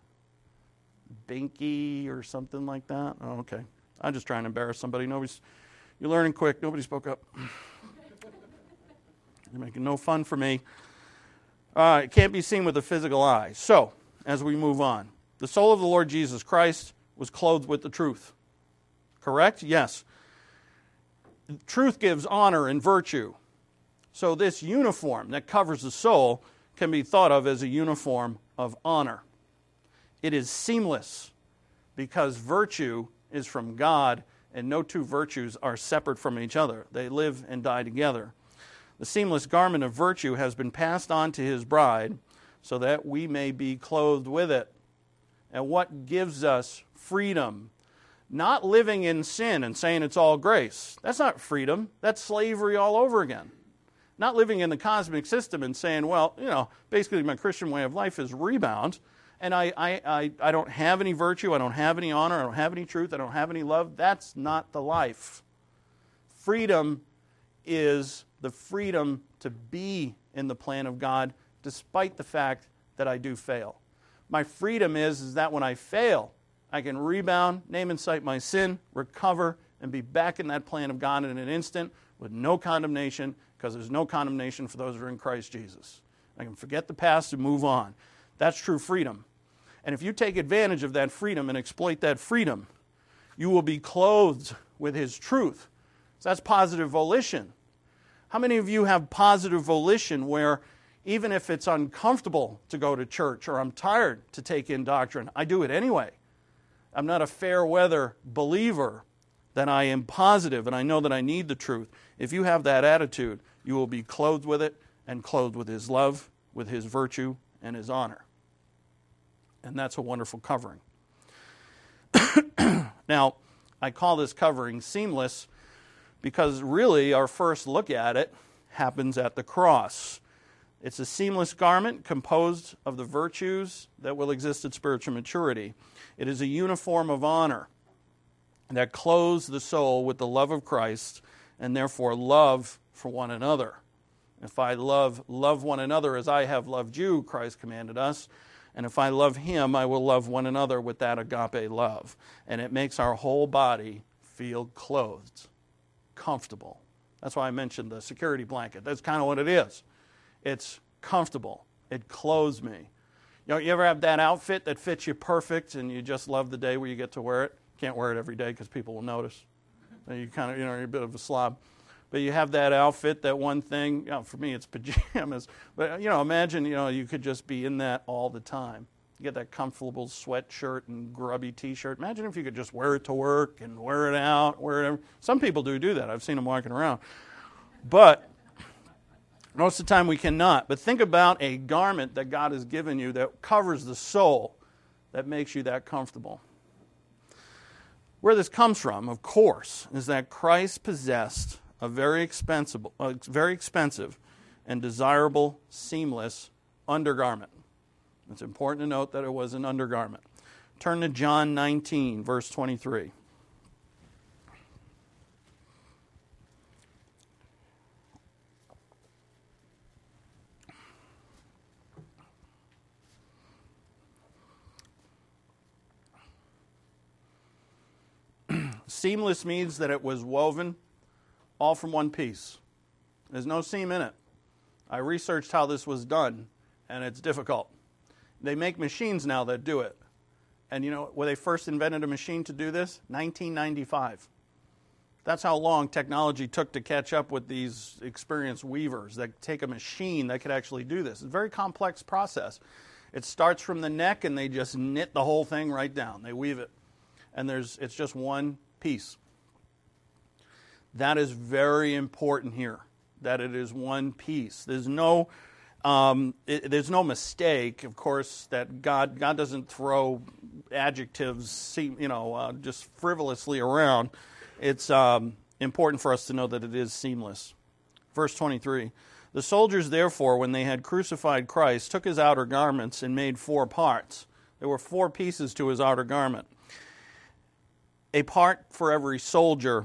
Binky or something like that? Oh, okay. I'm just trying to embarrass somebody. You're learning quick. Nobody spoke up. You're making no fun for me. It can't be seen with the physical eye. So, as we move on, the soul of the Lord Jesus Christ was clothed with the truth. Correct? Yes. Truth gives honor and virtue. So this uniform that covers the soul can be thought of as a uniform of honor. It is seamless because virtue is from God, and no two virtues are separate from each other. They live and die together. The seamless garment of virtue has been passed on to his bride so that we may be clothed with it. And what gives us freedom? Not living in sin and saying it's all grace. That's not freedom. That's slavery all over again. Not living in the cosmic system and saying, well, basically my Christian way of life is rebound, and I don't have any virtue, I don't have any honor, I don't have any truth, I don't have any love. That's not the life. Freedom is the freedom to be in the plan of God despite the fact that I do fail. My freedom is that when I fail, I can rebound, name and cite my sin, recover, and be back in that plan of God in an instant with no condemnation, because there's no condemnation for those who are in Christ Jesus. I can forget the past and move on. That's true freedom. And if you take advantage of that freedom and exploit that freedom, you will be clothed with his truth. So that's positive volition. How many of you have positive volition where even if it's uncomfortable to go to church or I'm tired to take in doctrine, I do it anyway? I'm not a fair weather believer, then I am positive and I know that I need the truth. If you have that attitude, you will be clothed with it and clothed with his love, with his virtue, and his honor. And that's a wonderful covering. Now, I call this covering seamless because really our first look at it happens at the cross. It's a seamless garment composed of the virtues that will exist at spiritual maturity. It is a uniform of honor that clothes the soul with the love of Christ and therefore love for one another. If I love one another as I have loved you, Christ commanded us, and if I love him, I will love one another with that agape love. And it makes our whole body feel clothed, comfortable. That's why I mentioned the security blanket. That's kind of what it is. It's comfortable. It clothes me. You ever have that outfit that fits you perfect and you just love the day where you get to wear it? Can't wear it every day because people will notice. You kind of, you're a bit of a slob. But you have that outfit, that one thing. For me, it's pajamas. But, imagine, you could just be in that all the time. You get that comfortable sweatshirt and grubby T-shirt. Imagine if you could just wear it to work and wear it out, wear it. Some people do that. I've seen them walking around. But most of the time we cannot. But think about a garment that God has given you that covers the soul that makes you that comfortable. Where this comes from, of course, is that Christ possessed a very expensive and desirable seamless undergarment. It's important to note that it was an undergarment. Turn to John 19, verse 23. Seamless means that it was woven all from one piece. There's no seam in it. I researched how this was done, and it's difficult. They make machines now that do it. And where they first invented a machine to do this? 1995. That's how long technology took to catch up with these experienced weavers that take a machine that could actually do this. It's a very complex process. It starts from the neck, and they just knit the whole thing right down. They weave it. And it's just one piece. That is very important here. that it is one piece. There's no mistake, of course, that God doesn't throw adjectives, just frivolously around. It's important for us to know that it is seamless. Verse 23, the soldiers therefore, when they had crucified Christ, took his outer garments and made 4 parts. There were 4 pieces to his outer garment. A part for every soldier,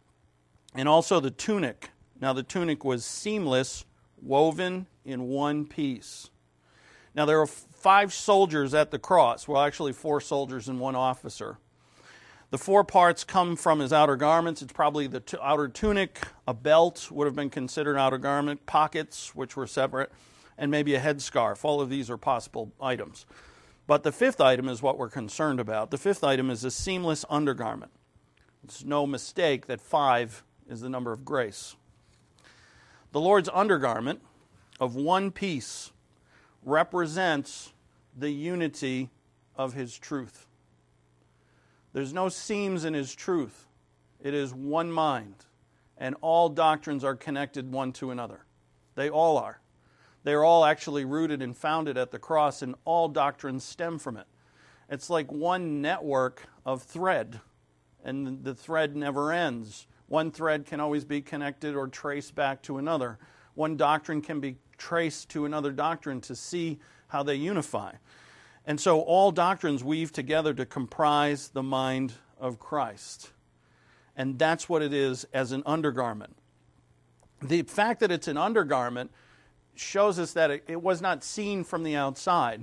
and also the tunic. Now the tunic was seamless, woven in one piece. Now there are 5 soldiers at the cross. Well, actually 4 soldiers and 1 officer. The 4 parts come from his outer garments. It's probably the outer tunic, a belt would have been considered outer garment, pockets, which were separate, and maybe a headscarf. All of these are possible items. But the 5th item is what we're concerned about. The 5th item is a seamless undergarment. It's no mistake that 5 is the number of grace. The Lord's undergarment of one piece represents the unity of his truth. There's no seams in his truth. It is one mind, and all doctrines are connected one to another. They all are. They're all actually rooted and founded at the cross, and all doctrines stem from it. It's like one network of thread, and the thread never ends. One thread can always be connected or traced back to another. One doctrine can be traced to another doctrine to see how they unify. And so all doctrines weave together to comprise the mind of Christ. And that's what it is as an undergarment. The fact that it's an undergarment shows us that it was not seen from the outside.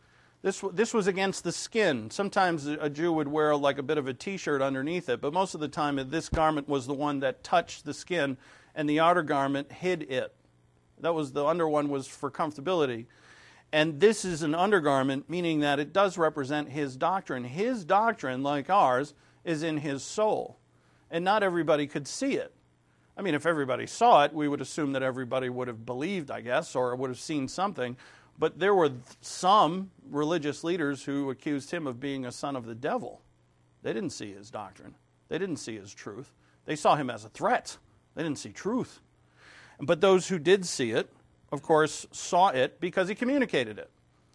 This was against the skin. Sometimes a Jew would wear like a bit of a t-shirt underneath it, but most of the time this garment was the one that touched the skin, and the outer garment hid it. The under one was for comfortability. And this is an undergarment, meaning that it does represent his doctrine. His doctrine, like ours, is in his soul. And not everybody could see it. I mean, if everybody saw it, we would assume that everybody would have believed, I guess, or would have seen something. But there were some religious leaders who accused him of being a son of the devil. They didn't see his doctrine. They didn't see his truth. They saw him as a threat. They didn't see truth. But those who did see it, of course, saw it because he communicated it.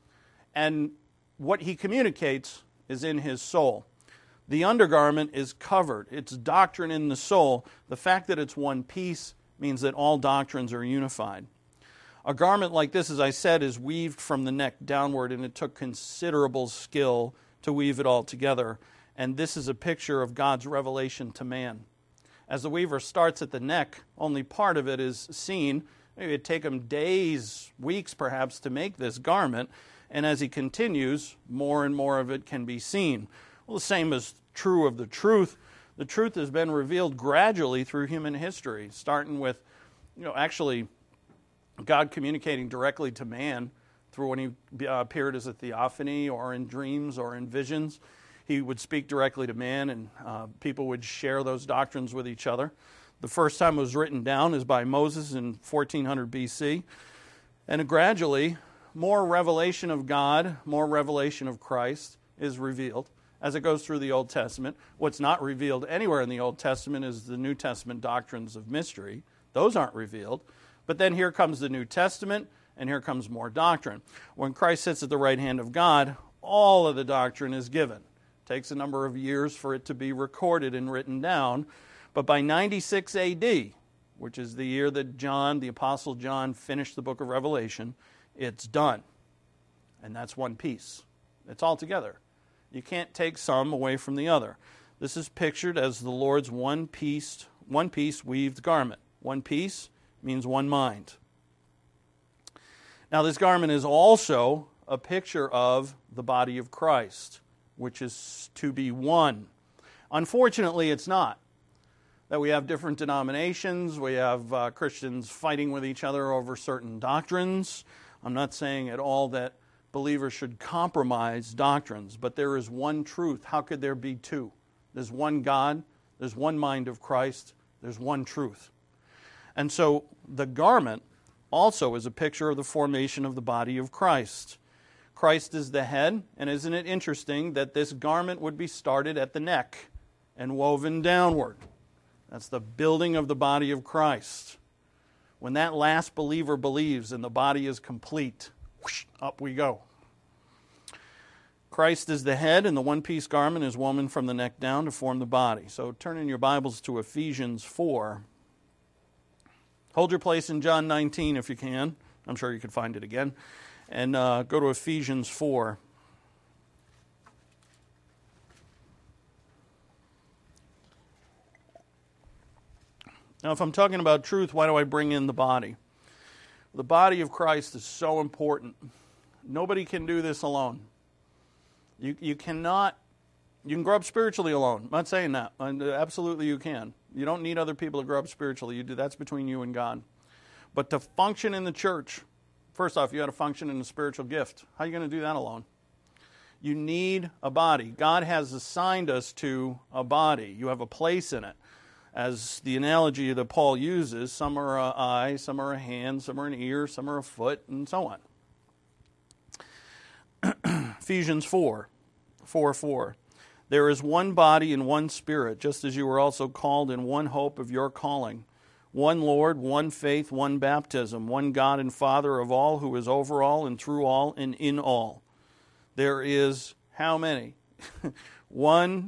And what he communicates is in his soul. The undergarment is covered. It's doctrine in the soul. The fact that it's one piece means that all doctrines are unified. A garment like this, as I said, is weaved from the neck downward, and it took considerable skill to weave it all together. And this is a picture of God's revelation to man. As the weaver starts at the neck, only part of it is seen. Maybe it'd take him days, weeks perhaps, to make this garment. And as he continues, more and more of it can be seen. Well, the same is true of the truth. The truth has been revealed gradually through human history, starting with, actually God communicating directly to man through when he appeared as a theophany or in dreams or in visions. He would speak directly to man, and people would share those doctrines with each other. The first time it was written down is by Moses in 1400 BC. And gradually, more revelation of God, more revelation of Christ is revealed as it goes through the Old Testament. What's not revealed anywhere in the Old Testament is the New Testament doctrines of mystery. Those aren't revealed. But then here comes the New Testament, and here comes more doctrine. When Christ sits at the right hand of God, all of the doctrine is given. It takes a number of years for it to be recorded and written down. But by 96 AD, which is the year that John, the Apostle John, finished the book of Revelation, it's done. And that's one piece. It's all together. You can't take some away from the other. This is pictured as the Lord's one piece weaved garment. One piece means one mind. Now this garment is also a picture of the body of Christ, which is to be one. Unfortunately, it's not. That we have different denominations, we have Christians fighting with each other over certain doctrines. I'm not saying at all that believers should compromise doctrines, but there is one truth. How could there be two? There's one God, there's one mind of Christ, there's one truth. And so the garment also is a picture of the formation of the body of Christ. Christ is the head, and isn't it interesting that this garment would be started at the neck and woven downward? That's the building of the body of Christ. When that last believer believes and the body is complete, whoosh, up we go. Christ is the head, and the one-piece garment is woven from the neck down to form the body. So turn in your Bibles to Ephesians 4. Hold your place in John 19 if you can. I'm sure you could find it again. And go to Ephesians 4. Now, if I'm talking about truth, why do I bring in the body? The body of Christ is so important. Nobody can do this alone. You cannot, you can grow up spiritually alone. I'm not saying that. Absolutely you can. You don't need other people to grow up spiritually. That's between you and God. But to function in the church, first off, you got to function in a spiritual gift. How are you going to do that alone? You need a body. God has assigned us to a body. You have a place in it. As the analogy that Paul uses, some are an eye, some are a hand, some are an ear, some are a foot, and so on. Ephesians 4:4. There is one body and one Spirit, just as you were also called in one hope of your calling. One Lord, one faith, one baptism, one God and Father of all, who is over all and through all and in all. There is how many? One.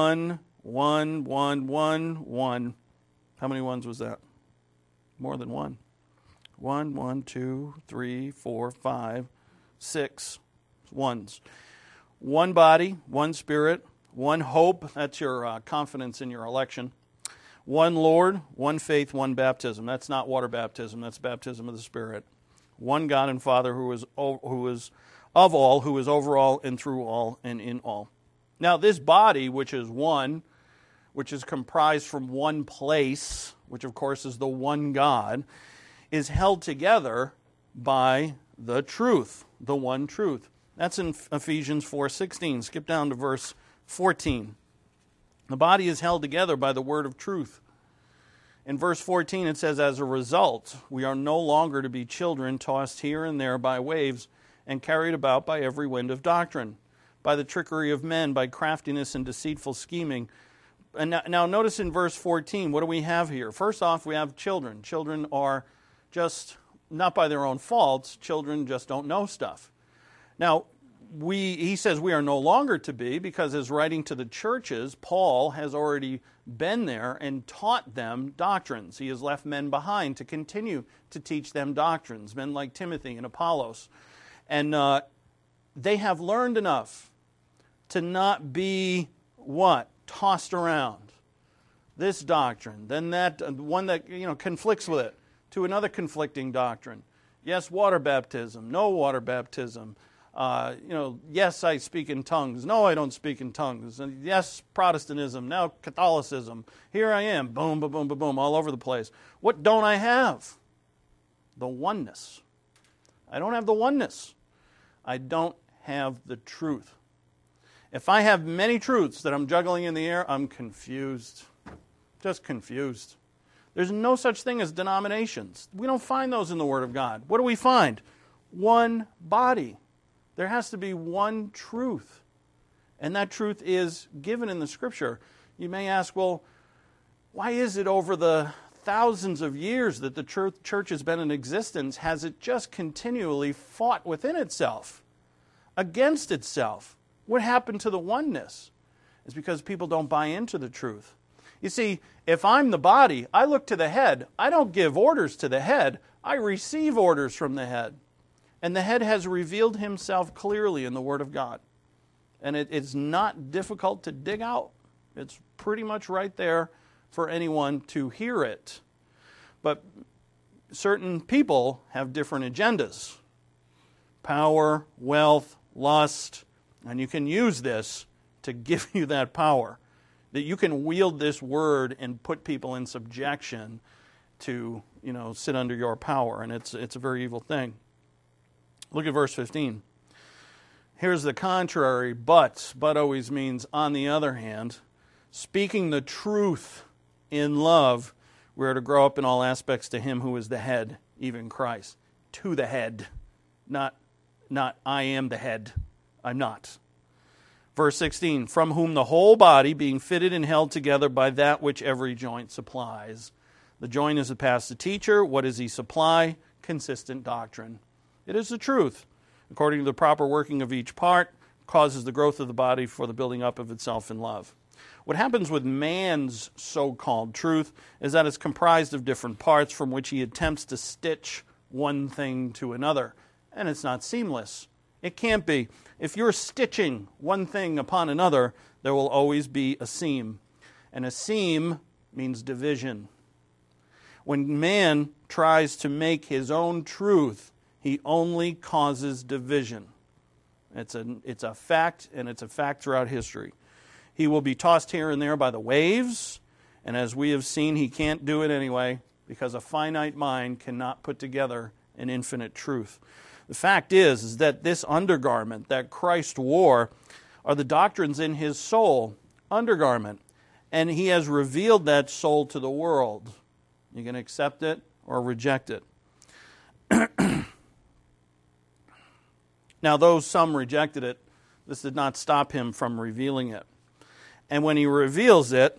How many ones was that? More than one. 1, 2, 3, 4, 5, 6 ones. One body, one Spirit, one hope. That's your confidence in your election. One Lord, one faith, one baptism. That's not water baptism. That's baptism of the Spirit. One God and Father who is of all, who is over all and through all and in all. Now this body, which is one, which is comprised from one place, which of course is the one God, is held together by the truth, the one truth. That's in Ephesians 4:16. Skip down to verse 14. The body is held together by the word of truth. In verse 14 it says, as a result, we are no longer to be children tossed here and there by waves and carried about by every wind of doctrine, by the trickery of men, by craftiness and deceitful scheming. And now notice in verse 14, what do we have here? First off, we have children. Children are just, not by their own faults, children just don't know stuff. Now, he says we are no longer to be, because as writing to the churches, Paul has already been there and taught them doctrines. He has left men behind to continue to teach them doctrines, men like Timothy and Apollos. And they have learned enough to not be, what? Tossed around. This doctrine, then that, one that conflicts with it, to another conflicting doctrine. Yes, water baptism. No water baptism. Yes, I speak in tongues. No, I don't speak in tongues. And yes, Protestantism. Now Catholicism. Here I am. Boom, boom, boom, boom, boom, all over the place. What don't I have? The oneness. I don't have the oneness. I don't have the truth. If I have many truths that I'm juggling in the air, I'm confused. Just confused. There's no such thing as denominations. We don't find those in the Word of God. What do we find? One body. There has to be one truth. And that truth is given in the Scripture. You may ask, well, why is it over the thousands of years that the church has been in existence, has it just continually fought within itself, against itself? What happened to the oneness? It's because people don't buy into the truth. You see, if I'm the body, I look to the head. I don't give orders to the head. I receive orders from the head. And the head has revealed himself clearly in the Word of God. And it's not difficult to dig out. It's pretty much right there for anyone to hear it. But certain people have different agendas. Power, wealth, lust. And you can use this to give you that power. That you can wield this word and put people in subjection to, sit under your power. And it's a very evil thing. Look at verse 15. Here's the contrary, but. But always means on the other hand. Speaking the truth in love, we are to grow up in all aspects to Him who is the head, even Christ. To the head. Not I am the head. I'm not. Verse 16, from whom the whole body, being fitted and held together by that which every joint supplies. The joint is the pastor teacher. What does he supply? Consistent doctrine. It is the truth. According to the proper working of each part, causes the growth of the body for the building up of itself in love. What happens with man's so-called truth is that it's comprised of different parts from which he attempts to stitch one thing to another. And it's not seamless. It can't be. If you're stitching one thing upon another, there will always be a seam. And a seam means division. When man tries to make his own truth, he only causes division. It's a fact, and it's a fact throughout history. He will be tossed here and there by the waves, and as we have seen, he can't do it anyway, because a finite mind cannot put together an infinite truth. The fact is that this undergarment that Christ wore are the doctrines in his soul, undergarment, and he has revealed that soul to the world. You can accept it or reject it. Now, though some rejected it, this did not stop him from revealing it. And when he reveals it,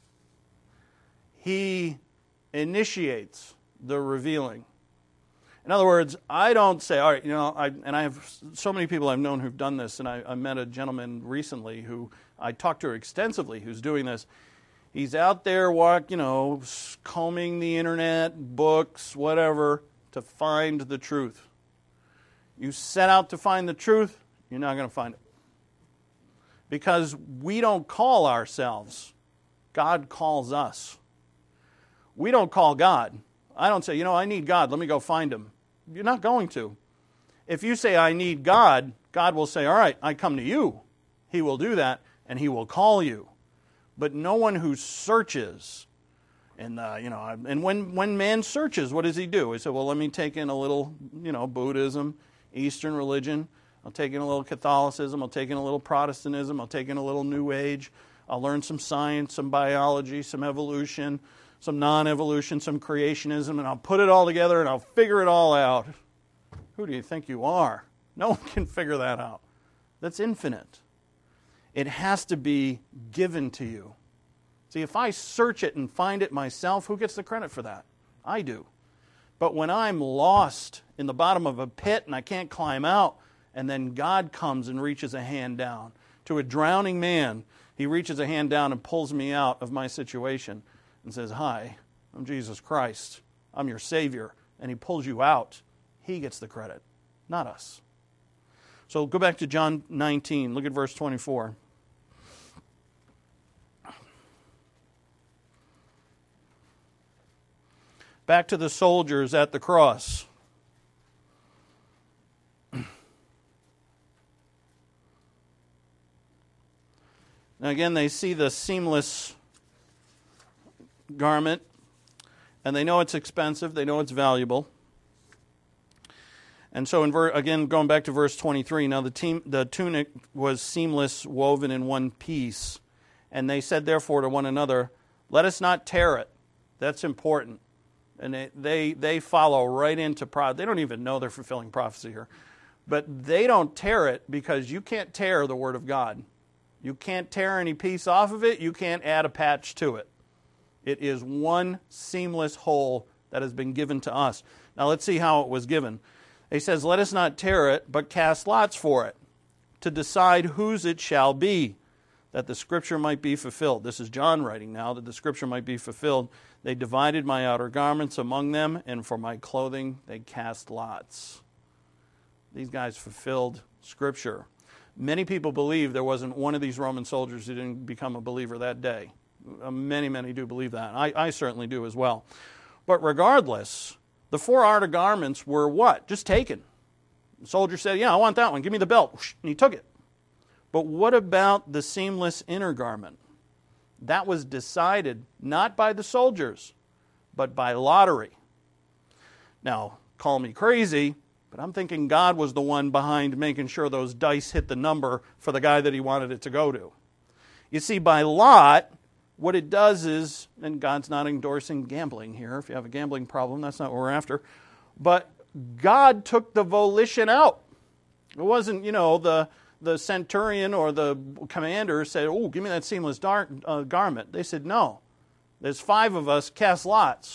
he initiates the revealing. In other words, I don't say, all right, I have so many people I've known who've done this, and I met a gentleman recently who I talked to extensively who's doing this. He's out there, combing the internet, books, whatever, to find the truth. You set out to find the truth, you're not going to find it. Because we don't call ourselves. God calls us. We don't call God. I don't say, I need God, let me go find him. You're not going to. If you say, I need God, God will say, all right, I come to you. He will do that, and he will call you. But no one who searches, and when man searches, what does he do? He said, well, let me take in a little, Buddhism, Eastern religion. I'll take in a little Catholicism. I'll take in a little Protestantism. I'll take in a little New Age. I'll learn some science, some biology, some evolution, some non-evolution, some creationism, and I'll put it all together and I'll figure it all out. Who do you think you are? No one can figure that out. That's infinite. It has to be given to you. See, if I search it and find it myself, who gets the credit for that? I do. But when I'm lost in the bottom of a pit and I can't climb out, and then God comes and reaches a hand down to a drowning man, he reaches a hand down and pulls me out of my situation and says, hi, I'm Jesus Christ. I'm your Savior. And he pulls you out. He gets the credit, not us. So go back to John 19. Look at verse 24. Back to the soldiers at the cross. Now again, they see the seamless garment, and they know it's expensive, they know it's valuable. And so, again, going back to verse 23, now the tunic was seamless, woven in one piece. And they said, therefore, to one another, let us not tear it. That's important. And they follow right into prophecy. They don't even know they're fulfilling prophecy here. But they don't tear it because you can't tear the Word of God. You can't tear any piece off of it. You can't add a patch to it. It is one seamless whole that has been given to us. Now let's see how it was given. He says, let us not tear it, but cast lots for it, to decide whose it shall be, that the Scripture might be fulfilled. This is John writing now, that the Scripture might be fulfilled. They divided my outer garments among them, and for my clothing they cast lots. These guys fulfilled Scripture. Many people believe there wasn't one of these Roman soldiers who didn't become a believer that day. Many do believe that. I certainly do as well. But regardless, the 4 outer garments were what? Just taken. The soldier said, yeah, I want that one. Give me the belt. And he took it. But what about the seamless inner garment? That was decided not by the soldiers, but by lottery. Now, call me crazy, but I'm thinking God was the one behind making sure those dice hit the number for the guy that he wanted it to go to. You see, by lot, what it does is, and God's not endorsing gambling here. If you have a gambling problem, that's not what we're after. But God took the volition out. It wasn't, the centurion or the commander said, give me that seamless garment. They said, no. There's 5 of us, cast lots.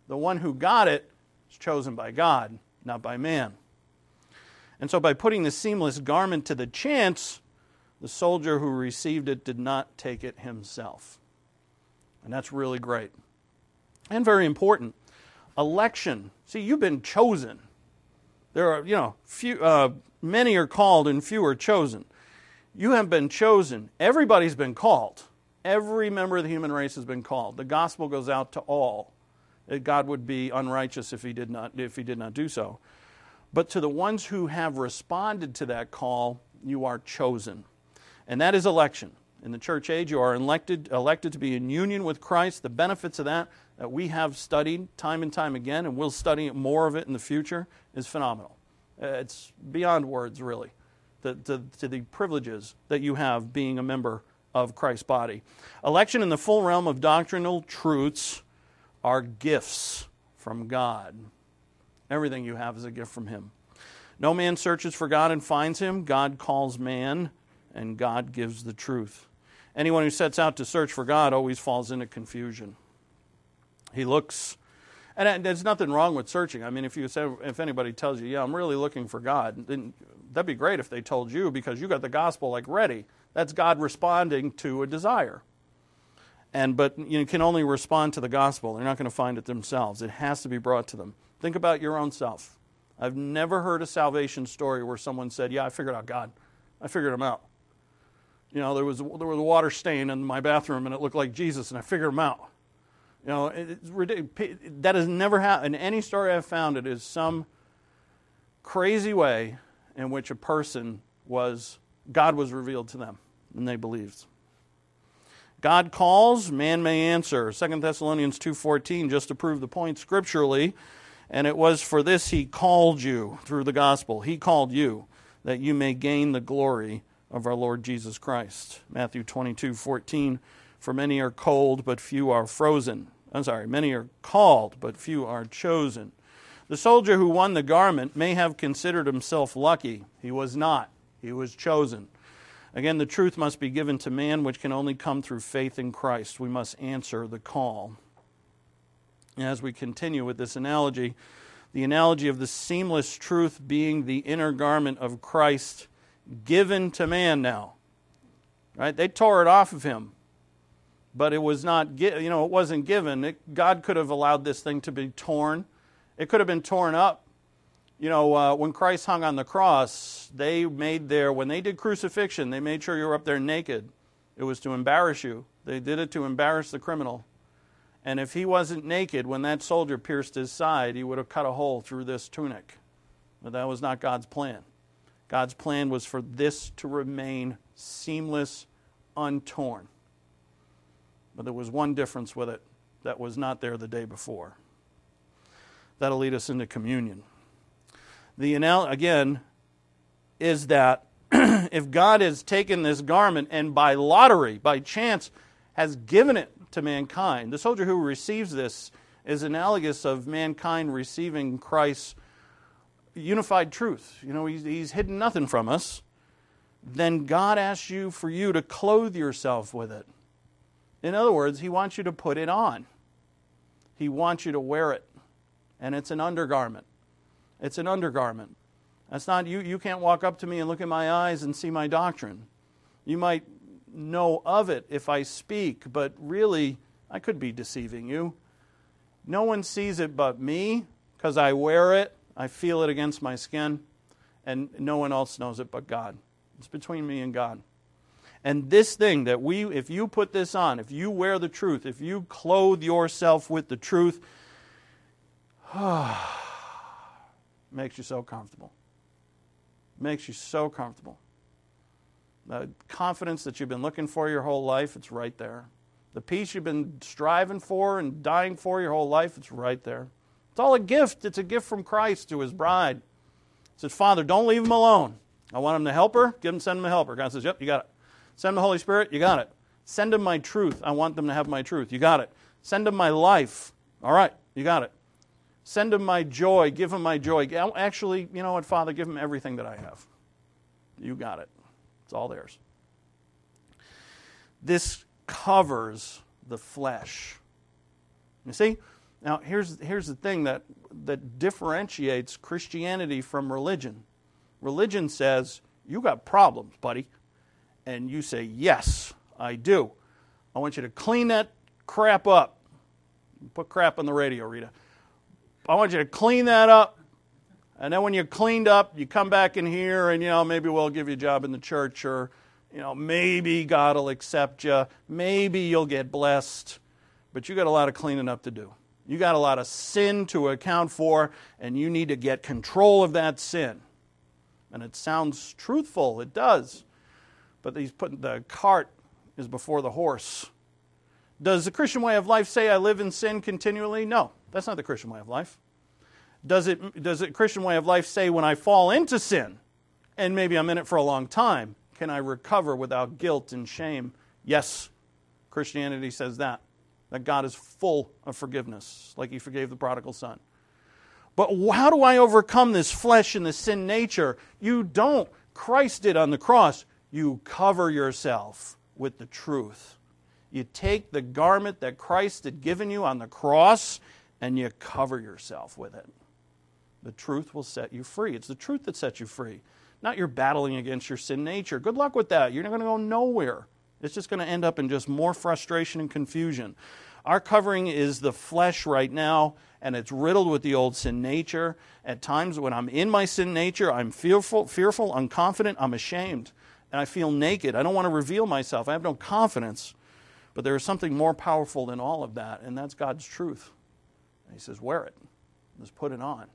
The one who got it is chosen by God, not by man. And so by putting the seamless garment to the chance, the soldier who received it did not take it himself. And that's really great. And very important. Election. See, you've been chosen. There are, many are called and few are chosen. You have been chosen. Everybody's been called. Every member of the human race has been called. The gospel goes out to all. God would be unrighteous if he did not do so. But to the ones who have responded to that call, you are chosen. And that is election. In the church age, you are elected to be in union with Christ. The benefits of that we have studied time and time again, and we'll study more of it in the future, is phenomenal. It's beyond words, really, to the privileges that you have being a member of Christ's body. Election in the full realm of doctrinal truths are gifts from God. Everything you have is a gift from Him. No man searches for God and finds Him. God calls man, and God gives the truth. Anyone who sets out to search for God always falls into confusion. He looks, and there's nothing wrong with searching. I mean, if anybody tells you, yeah, I'm really looking for God, then that'd be great if they told you, because you got the gospel ready. That's God responding to a desire. But you can only respond to the gospel. They're not going to find it themselves. It has to be brought to them. Think about your own self. I've never heard a salvation story where someone said, yeah, I figured out God. I figured Him out. There was a water stain in my bathroom and it looked like Jesus, and I figured Him out. It's ridiculous. That has never happened. In any story I've found, it is some crazy way in which God was revealed to them, and they believed. God calls, man may answer. 2 Thessalonians 2:14, just to prove the point scripturally, and it was for this He called you through the gospel. He called you, that you may gain the glory of our Lord Jesus Christ. Matthew 22:14, for many are cold, but few are frozen. Many are called, but few are chosen. The soldier who won the garment may have considered himself lucky. He was not. He was chosen. Again, the truth must be given to man, which can only come through faith in Christ. We must answer the call. As we continue with this analogy, the analogy of the seamless truth being the inner garment of Christ given to man now. Right? They tore it off of Him, but it was not. It wasn't given. God could have allowed this thing to be torn. It could have been torn up. When Christ hung on the cross, when they did crucifixion, they made sure you were up there naked. It was to embarrass you. They did it to embarrass the criminal. And if he wasn't naked, when that soldier pierced his side, he would have cut a hole through this tunic. But that was not God's plan. God's plan was for this to remain seamless, untorn. But there was one difference with it that was not there the day before. That'll lead us into communion. The analogy, again, is that if God has taken this garment and by lottery, by chance, has given it to mankind, the soldier who receives this is analogous of mankind receiving Christ's unified truth. He's hidden nothing from us. Then God asks for you to clothe yourself with it. In other words, He wants you to put it on. He wants you to wear it. And it's an undergarment. It's an undergarment. That's not you can't walk up to me and look in my eyes and see my doctrine. You might know of it if I speak, but really I could be deceiving you. No one sees it but me, because I wear it, I feel it against my skin, and no one else knows it but God. It's between me and God. And this thing that if you put this on, if you wear the truth, if you clothe yourself with the truth, makes you so comfortable. Makes you so comfortable. The confidence that you've been looking for your whole life, it's right there. The peace you've been striving for and dying for your whole life, it's right there. It's all a gift. It's a gift from Christ to His bride. He says, Father, don't leave them alone. I want them to help her. Send them a helper. God says, yep, you got it. Send them the Holy Spirit. You got it. Send them my truth. I want them to have my truth. You got it. Send them my life. All right, you got it. Send them my joy. Give them my joy. Actually, you know what, Father? Give them everything that I have. You got it. It's all theirs. This covers the flesh. You see? Now, here's the thing that differentiates Christianity from religion. Religion says, you got problems, buddy. And you say, yes, I do. I want you to clean that crap up. Put crap on the radio, Rita. I want you to clean that up. And then when you're cleaned up, you come back in here and, maybe we'll give you a job in the church, or, maybe God will accept you. Maybe you'll get blessed. But you got a lot of cleaning up to do. You got a lot of sin to account for, and you need to get control of that sin. And it sounds truthful. It does. But he's putting the cart is before the horse. Does the Christian way of life say I live in sin continually? No, that's not the Christian way of life. Does the Christian way of life say when I fall into sin, and maybe I'm in it for a long time, can I recover without guilt and shame? Yes, Christianity says that God is full of forgiveness, like he forgave the prodigal son. But how do I overcome this flesh and this sin nature? You don't. Christ did on the cross. You cover yourself with the truth. You take the garment that Christ had given you on the cross and you cover yourself with it. The truth will set you free. It's the truth that sets you free, not your battling against your sin nature. Good luck with that. You're not going to go nowhere. It's just going to end up in just more frustration and confusion. Our covering is the flesh right now, and it's riddled with the old sin nature. At times when I'm in my sin nature, I'm fearful, unconfident, I'm ashamed, and I feel naked. I don't want to reveal myself. I have no confidence. But there is something more powerful than all of that, and that's God's truth. And he says, wear it. Just put it on.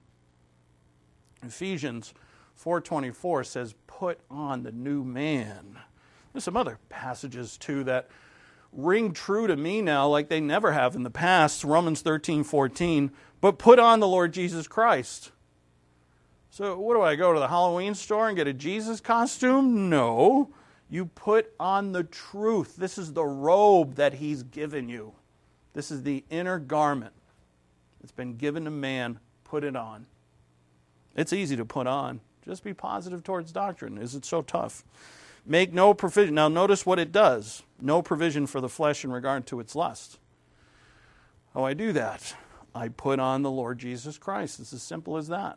Ephesians 4:24 says, put on the new man. There's some other passages, too, that ring true to me now like they never have in the past. Romans 13:14, but put on the Lord Jesus Christ. So what do I go to the Halloween store and get a Jesus costume? No. You put on the truth. This is the robe that he's given you. This is the inner garment. It's been given to man. Put it on. It's easy to put on. Just be positive towards doctrine. Is it so tough? Make no provision. Now notice what it does. No provision for the flesh in regard to its lust. How I do that? I put on the Lord Jesus Christ. It's as simple as that.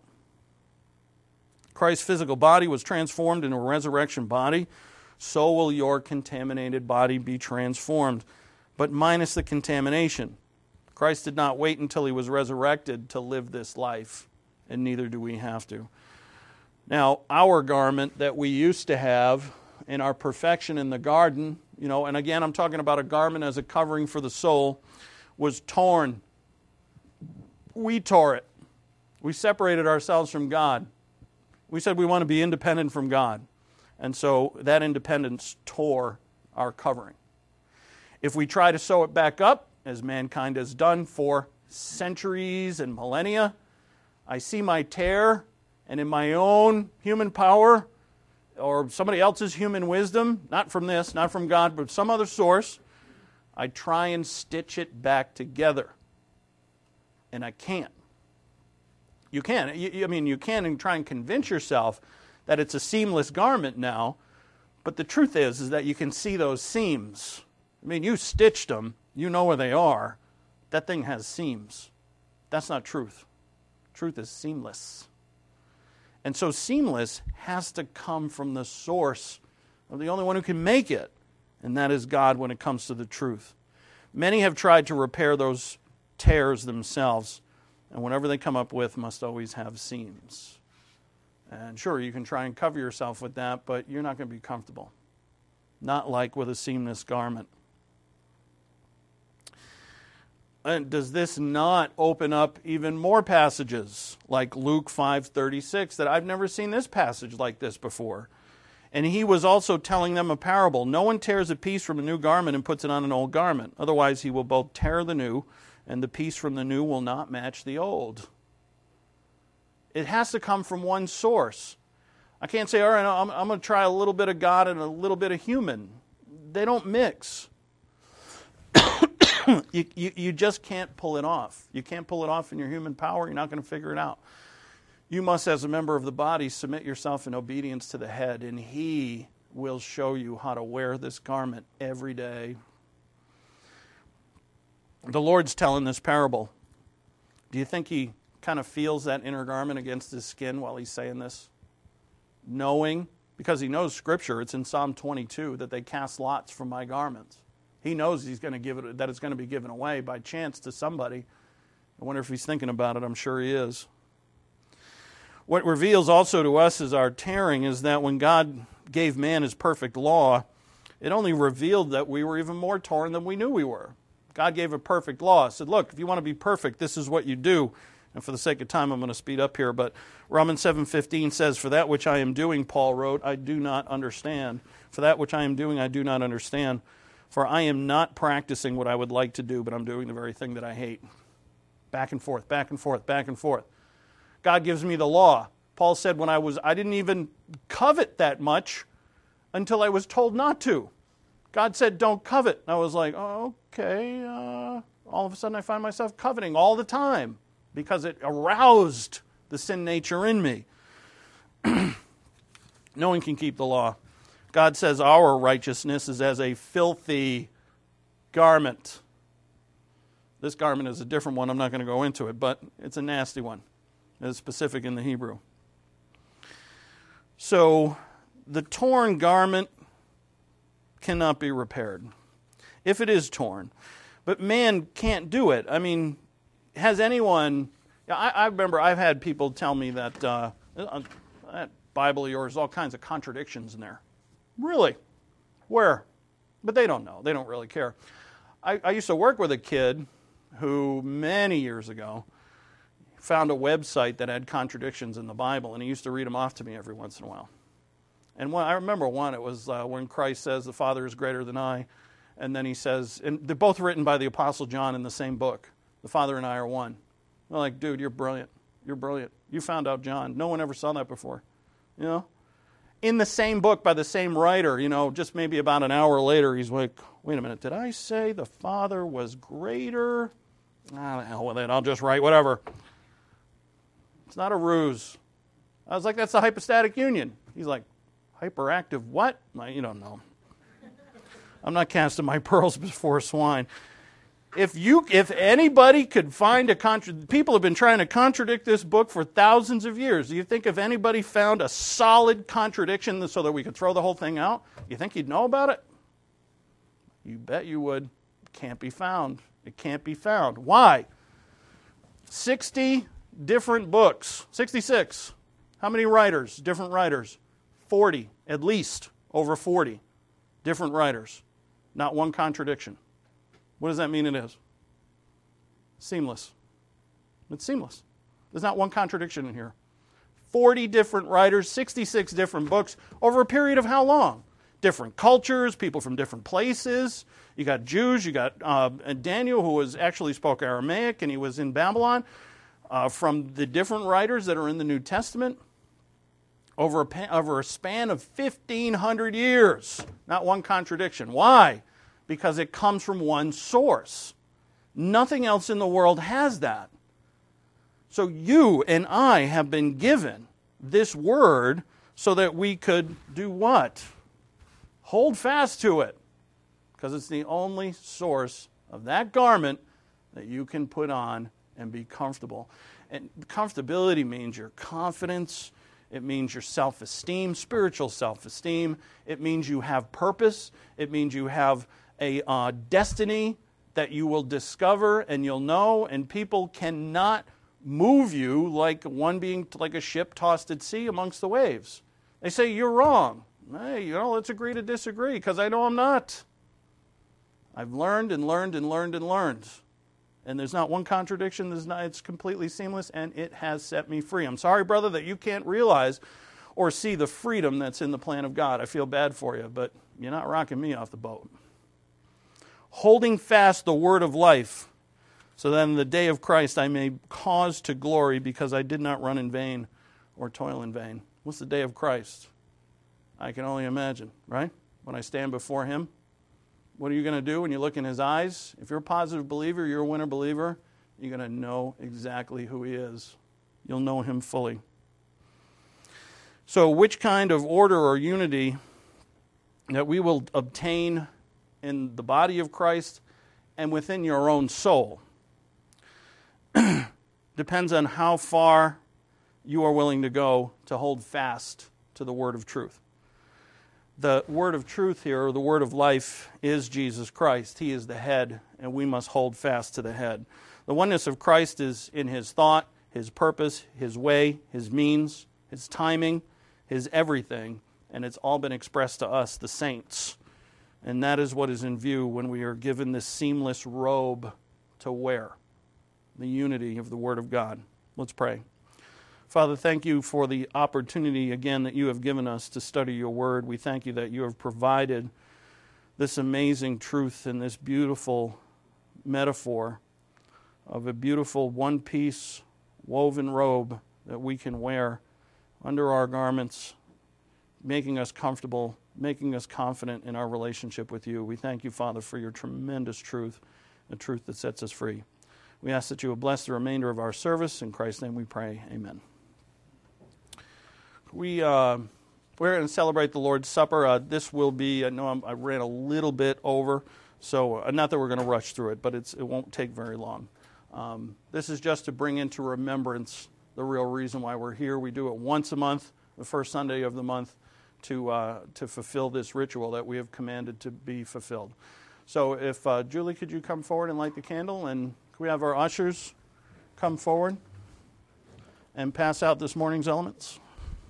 Christ's physical body was transformed into a resurrection body. So will your contaminated body be transformed, but minus the contamination. Christ did not wait until he was resurrected to live this life, and neither do we have to. Now, our garment that we used to have in our perfection in the garden, and again, I'm talking about a garment as a covering for the soul, was torn. We tore it. We separated ourselves from God. We said we want to be independent from God. And so that independence tore our covering. If we try to sew it back up, as mankind has done for centuries and millennia, I see my tear, and in my own human power or somebody else's human wisdom, not from this, not from God, but some other source, I try and stitch it back together. And I can't. You can. You can and try and convince yourself that it's a seamless garment now, but the truth is that you can see those seams. You stitched them. You know where they are. That thing has seams. That's not truth. Truth is seamless. And so seamless has to come from the source of the only one who can make it, and that is God when it comes to the truth. Many have tried to repair those tears themselves, and whatever they come up with must always have seams. And sure, you can try and cover yourself with that, but you're not going to be comfortable. Not like with a seamless garment. And does this not open up even more passages like Luke 5:36 that I've never seen this passage like this before? And he was also telling them a parable. No one tears a piece from a new garment and puts it on an old garment. Otherwise, he will both tear the new, and the piece from the new will not match the old. It has to come from one source. I can't say, all right, I'm going to try a little bit of God and a little bit of human. They don't mix. You just can't pull it off. You can't pull it off in your human power. You're not going to figure it out. You must, as a member of the body, submit yourself in obedience to the head, and he will show you how to wear this garment every day. The Lord's telling this parable. Do you think he kind of feels that inner garment against his skin while he's saying this? Knowing, because he knows Scripture, it's in Psalm 22, that they cast lots for my garments. He knows he's going to give it, that it's going to be given away by chance to somebody. I wonder if he's thinking about it. I'm sure he is. What reveals also to us is our tearing is that when God gave man his perfect law, it only revealed that we were even more torn than we knew we were. God gave a perfect law. Said, look, if you want to be perfect, this is what you do. And for the sake of time, I'm going to speed up here. But Romans 7:15 says, for that which I am doing, Paul wrote, I do not understand. For that which I am doing, I do not understand. For I am not practicing what I would like to do, but I'm doing the very thing that I hate. Back and forth, back and forth, back and forth. God gives me the law. Paul said I didn't even covet that much until I was told not to. God said, don't covet. And I was like, oh, okay. All of a sudden I find myself coveting all the time because it aroused the sin nature in me. No one can keep the law. God says our righteousness is as a filthy garment. This garment is a different one. I'm not going to go into it, but it's a nasty one. It's specific in the Hebrew. So the torn garment cannot be repaired if it is torn. But man can't do it. I mean, has anyone... I remember I've had people tell me that that Bible of yours, all kinds of contradictions in there. Really? Where? But they don't know. They don't really care. I used to work with a kid who many years ago found a website that had contradictions in the Bible, and he used to read them off to me every once in a while. And I remember one, it was when Christ says, the Father is greater than I, and then he says, and they're both written by the Apostle John in the same book, the Father and I are one. They're like, dude, you're brilliant. You're brilliant. You found out John. No one ever saw that before. You know? In the same book by the same writer, just maybe about an hour later, he's like, wait a minute, did I say the Father was greater? Ah, the hell with it. I'll just write whatever. It's not a ruse. I was like, that's the hypostatic union. He's like, hyperactive what? You don't know. I'm not casting my pearls before swine. If anybody could find people have been trying to contradict this book for thousands of years. Do you think if anybody found a solid contradiction so that we could throw the whole thing out, you think you'd know about it? You bet you would. It can't be found. It can't be found. Why? 60 different books. 66. How many writers? Different writers. 40, at least, over 40 different writers. Not one contradiction. What does that mean it is? Seamless. It's seamless. There's not one contradiction in here. 40 different writers, 66 different books, over a period of how long? Different cultures, people from different places. You got Jews, you got Daniel, who actually spoke Aramaic, and he was in Babylon. From the different writers that are in the New Testament, over a span of 1,500 years. Not one contradiction. Why? Because it comes from one source. Nothing else in the world has that. So you and I have been given this word so that we could do what? Hold fast to it. Because it's the only source of that garment that you can put on and be comfortable. And comfortability means your confidence. It means your self-esteem, spiritual self-esteem. It means you have purpose. It means you have a destiny that you will discover and you'll know, and people cannot move you like a ship tossed at sea amongst the waves. They say, you're wrong. Hey, let's agree to disagree, because I know I'm not. I've learned and learned and learned and learned. And there's not one contradiction. It's completely seamless, and it has set me free. I'm sorry, brother, that you can't realize or see the freedom that's in the plan of God. I feel bad for you, but you're not rocking me off the boat. Holding fast the word of life, so that in the day of Christ I may cause to glory, because I did not run in vain or toil in vain. What's the day of Christ? I can only imagine, right? When I stand before Him. What are you going to do when you look in His eyes? If you're a positive believer, you're a winner believer, you're going to know exactly who He is. You'll know Him fully. So which kind of order or unity that we will obtain in the body of Christ and within your own soul? depends on how far you are willing to go to hold fast to the word of truth. The word of truth here, or the word of life, is Jesus Christ. He is the head, and we must hold fast to the head. The oneness of Christ is in his thought, his purpose, his way, his means, his timing, his everything, and it's all been expressed to us, the saints. And that is what is in view when we are given this seamless robe to wear, the unity of the Word of God. Let's pray. Father, thank you for the opportunity again that you have given us to study your Word. We thank you that you have provided this amazing truth and this beautiful metaphor of a beautiful one-piece woven robe that we can wear under our garments, making us comfortable, making us confident in our relationship with you. We thank you, Father, for your tremendous truth, the truth that sets us free. We ask that you will bless the remainder of our service. In Christ's name we pray. Amen. We're going to celebrate the Lord's Supper. This will be, I know I ran a little bit over, so not that we're going to rush through it, but it won't take very long. This is just to bring into remembrance the real reason why we're here. We do it once a month, the first Sunday of the month, to fulfill this ritual that we have commanded to be fulfilled. So if Julie, could you come forward and light the candle, and could we have our ushers come forward and pass out this morning's elements?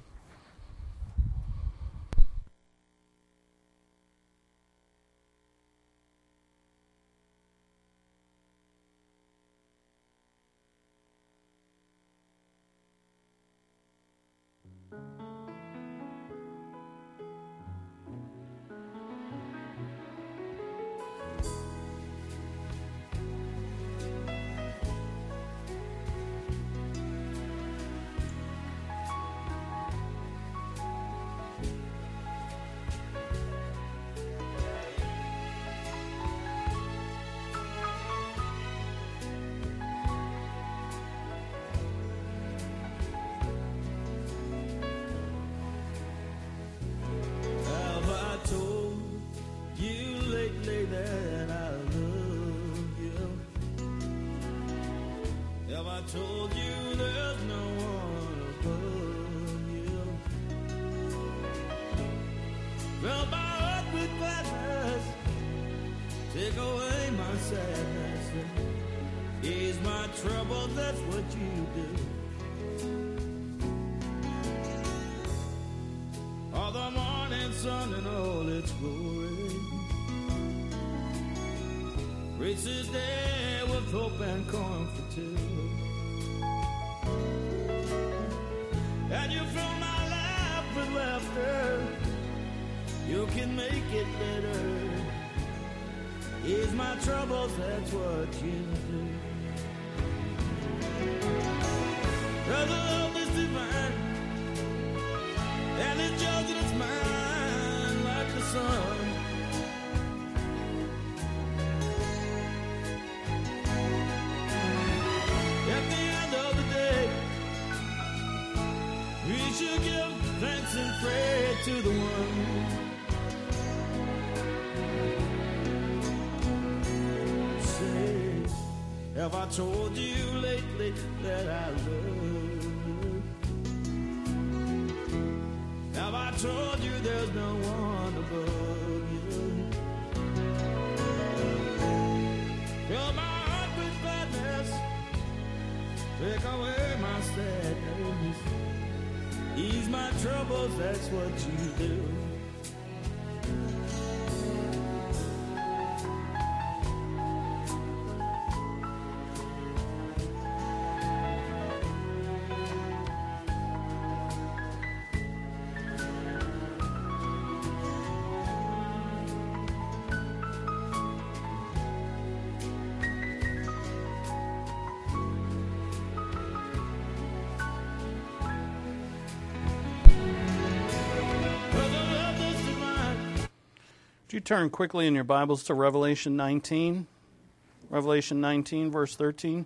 Told you there's no one above you. Fill my heart with gladness, take away my sadness, ease my trouble, that's what you do. All the morning sun and all its glory, reach this day with hope and comfort too. And you fill my life with laughter, you can make it better, ease my troubles, that's what you do. Cause the love is divine, and it's yours and it's mine like the sun. At the end of the day, we should give thanks and pray to the one. Say, have I told you lately that I love you? Have I told you there's no one above you? Fill my heart with gladness, take away my sadness, ease my troubles, that's what you do. Would you turn quickly in your Bibles to Revelation 19? Revelation 19, verse 13.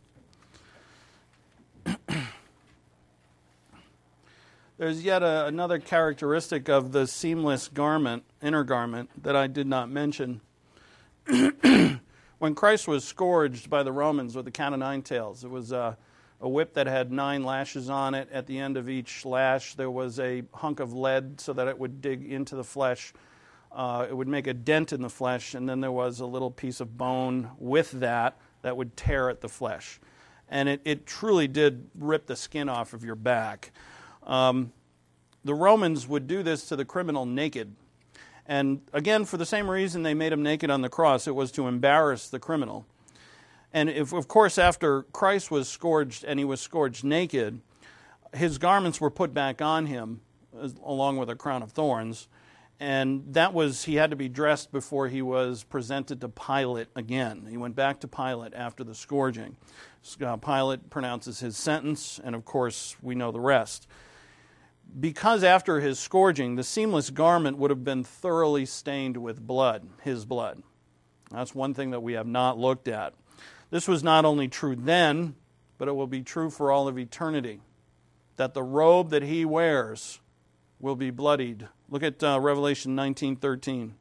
There's yet another characteristic of the seamless garment, inner garment, that I did not mention. When Christ was scourged by the Romans with the cat o' nine tails, it was a a whip that had 9 lashes on it. At the end of each lash, there was a hunk of lead so that it would dig into the flesh. It would make a dent in the flesh, and then there was a little piece of bone with that would tear at the flesh. And it truly did rip the skin off of your back. The Romans would do this to the criminal naked. And again, for the same reason they made him naked on the cross, it was to embarrass the criminal. And if, of course, after Christ was scourged and he was scourged naked, his garments were put back on him along with a crown of thorns. And that was, he had to be dressed before he was presented to Pilate again. He went back to Pilate after the scourging. Pilate pronounces his sentence, and of course, we know the rest. Because after his scourging, the seamless garment would have been thoroughly stained with blood, his blood. That's one thing that we have not looked at. This was not only true then, but it will be true for all of eternity, that the robe that he wears will be bloodied. Look at Revelation 19:13.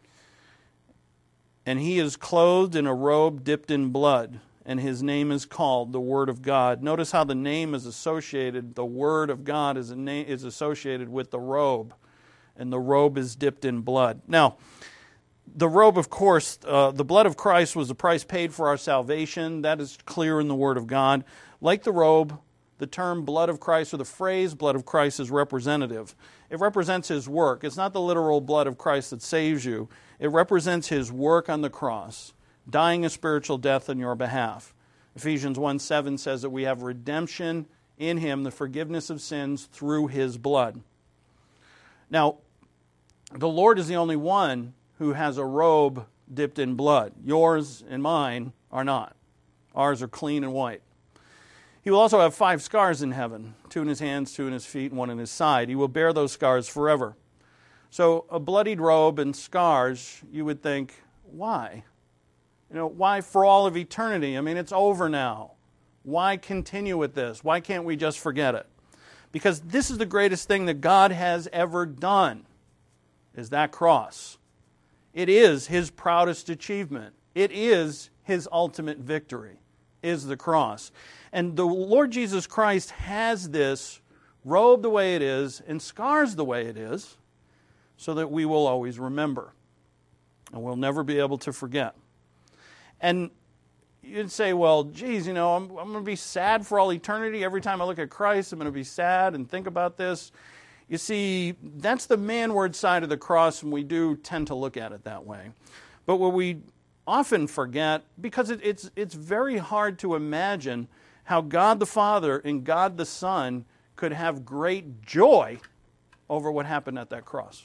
And he is clothed in a robe dipped in blood, and his name is called the Word of God. Notice how the name is associated. The Word of God is associated with the robe, and the robe is dipped in blood. Now, the robe, of course, the blood of Christ was the price paid for our salvation. That is clear in the Word of God. Like the robe, the term blood of Christ, or the phrase blood of Christ, is representative. It represents his work. It's not the literal blood of Christ that saves you. It represents his work on the cross, dying a spiritual death on your behalf. Ephesians 1:7 says that we have redemption in him, the forgiveness of sins through his blood. Now, the Lord is the only one who has a robe dipped in blood. Yours and mine are not. Ours are clean and white. He will also have 5 scars in heaven, 2 in his hands, 2 in his feet, and 1 in his side. He will bear those scars forever. So a bloodied robe and scars, you would think, why? Why for all of eternity? I mean, it's over now. Why continue with this? Why can't we just forget it? Because this is the greatest thing that God has ever done, is that cross. It is his proudest achievement. It is his ultimate victory, is the cross. And the Lord Jesus Christ has this robe the way it is and scars the way it is so that we will always remember. And we'll never be able to forget. And you'd say, well, geez, I'm going to be sad for all eternity. Every time I look at Christ, I'm going to be sad and think about this. You see, that's the manward side of the cross, and we do tend to look at it that way. But what we often forget, because it's very hard to imagine how God the Father and God the Son could have great joy over what happened at that cross.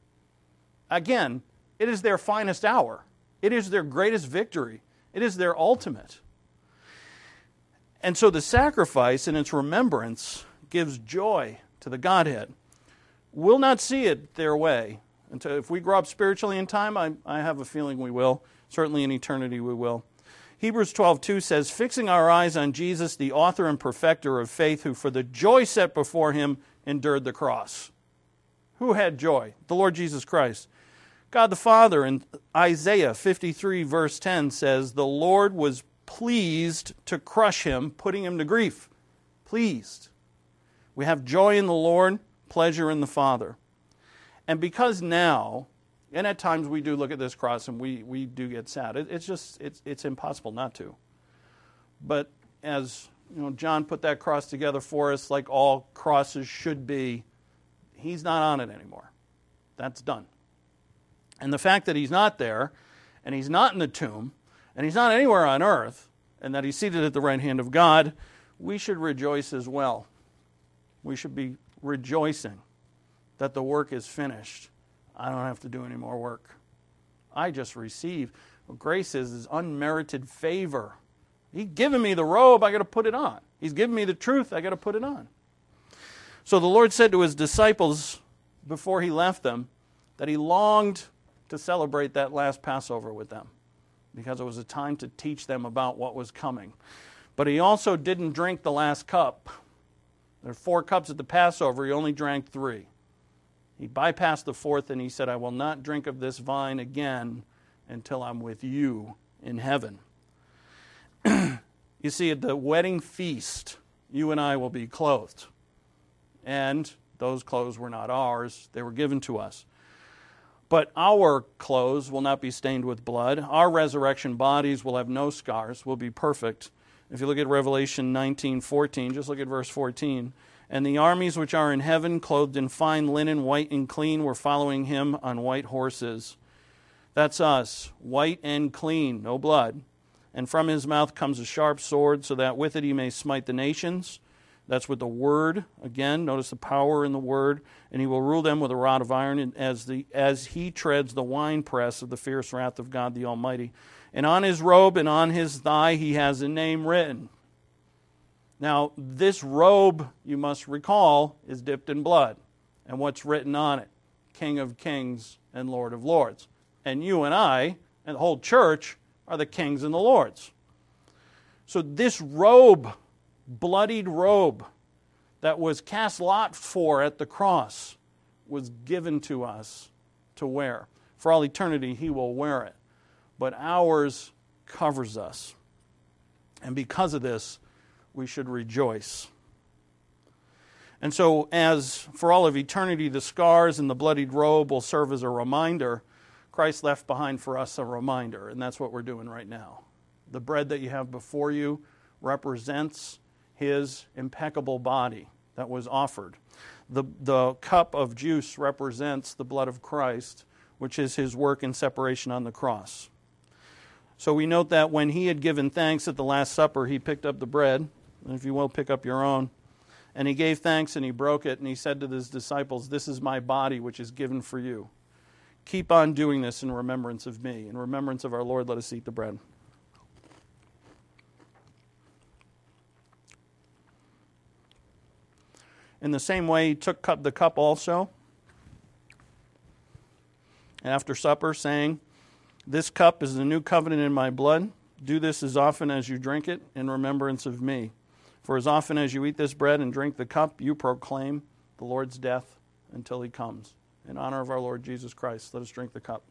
Again, it is their finest hour. It is their greatest victory. It is their ultimate. And so the sacrifice and its remembrance gives joy to the Godhead. We'll not see it their way. Until if we grow up spiritually in time, I have a feeling we will. Certainly in eternity we will. Hebrews 12:2 says, fixing our eyes on Jesus, the author and perfecter of faith, who for the joy set before him endured the cross. Who had joy? The Lord Jesus Christ. God the Father in Isaiah 53 verse 10 says, the Lord was pleased to crush him, putting him to grief. Pleased. We have joy in the Lord, pleasure in the Father. And because now, and at times we do look at this cross and we do get sad. It's impossible not to. But as John put that cross together for us, like all crosses should be, he's not on it anymore. That's done. And the fact that he's not there, and he's not in the tomb, and he's not anywhere on earth, and that he's seated at the right hand of God, we should rejoice as well. We should be rejoicing that the work is finished. I don't have to do any more work. I just receive. What grace is unmerited favor. He's given me the robe, I got to put it on. He's given me the truth, I got to put it on. So the Lord said to his disciples before he left them that he longed to celebrate that last Passover with them because it was a time to teach them about what was coming. But he also didn't drink the last cup. There are 4 cups at the Passover, he only drank 3. He bypassed the 4th and he said, I will not drink of this vine again until I'm with you in heaven. You see, at the wedding feast you and I will be clothed. And those clothes were not ours, they were given to us. But our clothes will not be stained with blood. Our resurrection bodies will have no scars, will be perfect. If you look at Revelation 19:14, just look at verse 14. And the armies which are in heaven, clothed in fine linen, white and clean, were following him on white horses. That's us, white and clean, no blood. And from his mouth comes a sharp sword, so that with it he may smite the nations. That's with the word. Again, notice the power in the word. And he will rule them with a rod of iron as he treads the winepress of the fierce wrath of God the Almighty. And on his robe and on his thigh he has a name written. Now, this robe, you must recall, is dipped in blood. And what's written on it? King of Kings and Lord of Lords. And you and I, and the whole church, are the kings and the lords. So this robe, bloodied robe, that was cast lot for at the cross, was given to us to wear. For all eternity, he will wear it. But ours covers us. And because of this, we should rejoice. And so, as for all of eternity, the scars and the bloodied robe will serve as a reminder. Christ left behind for us a reminder, and that's what we're doing right now. The bread that you have before you represents his impeccable body that was offered. The cup of juice represents the blood of Christ, which is his work in separation on the cross. So we note that when he had given thanks at the Last Supper, he picked up the bread, and if you will, pick up your own, and he gave thanks and he broke it, and he said to his disciples, "This is my body, which is given for you. Keep on doing this in remembrance of me." In remembrance of our Lord, let us eat the bread. In the same way, he took the cup also, and after supper, saying, "This cup is the new covenant in my blood. Do this as often as you drink it in remembrance of me. For as often as you eat this bread and drink the cup, you proclaim the Lord's death until he comes." In honor of our Lord Jesus Christ, let us drink the cup.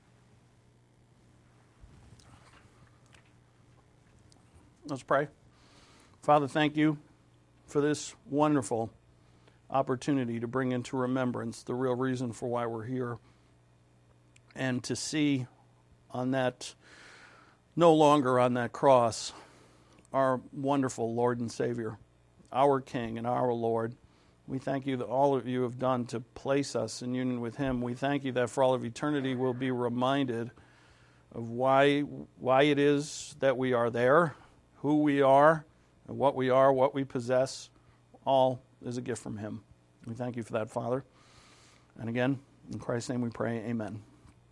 Let's pray. Father, thank you for this wonderful opportunity to bring into remembrance the real reason for why we're here, and to see on that, no longer on that cross, our wonderful Lord and Savior, our King and our Lord. We thank you that all of you have done to place us in union with him. We thank you that for all of eternity we'll be reminded of why it is that we are there, who we are, what we possess. All is a gift from him. We thank you for that, Father. And again, in Christ's name we pray, amen.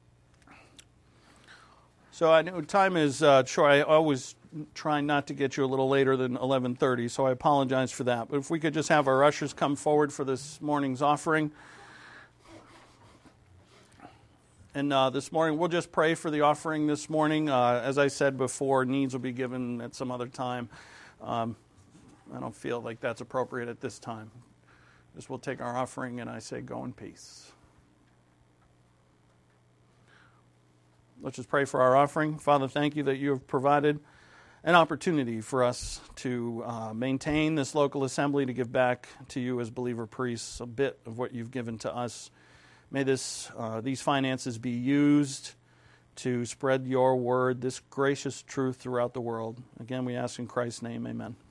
So I know time is short. I always try not to get you a little later than 11:30, so I apologize for that. But if we could just have our ushers come forward for this morning's offering. And this morning, we'll just pray for the offering this morning. As I said before, needs will be given at some other time. I don't feel like that's appropriate at this time. Just we'll take our offering, and I say go in peace. Let's just pray for our offering. Father, thank you that you have provided an opportunity for us to maintain this local assembly, to give back to you as believer priests a bit of what you've given to us. May these finances be used to spread your word, this gracious truth throughout the world. Again, we ask in Christ's name, amen.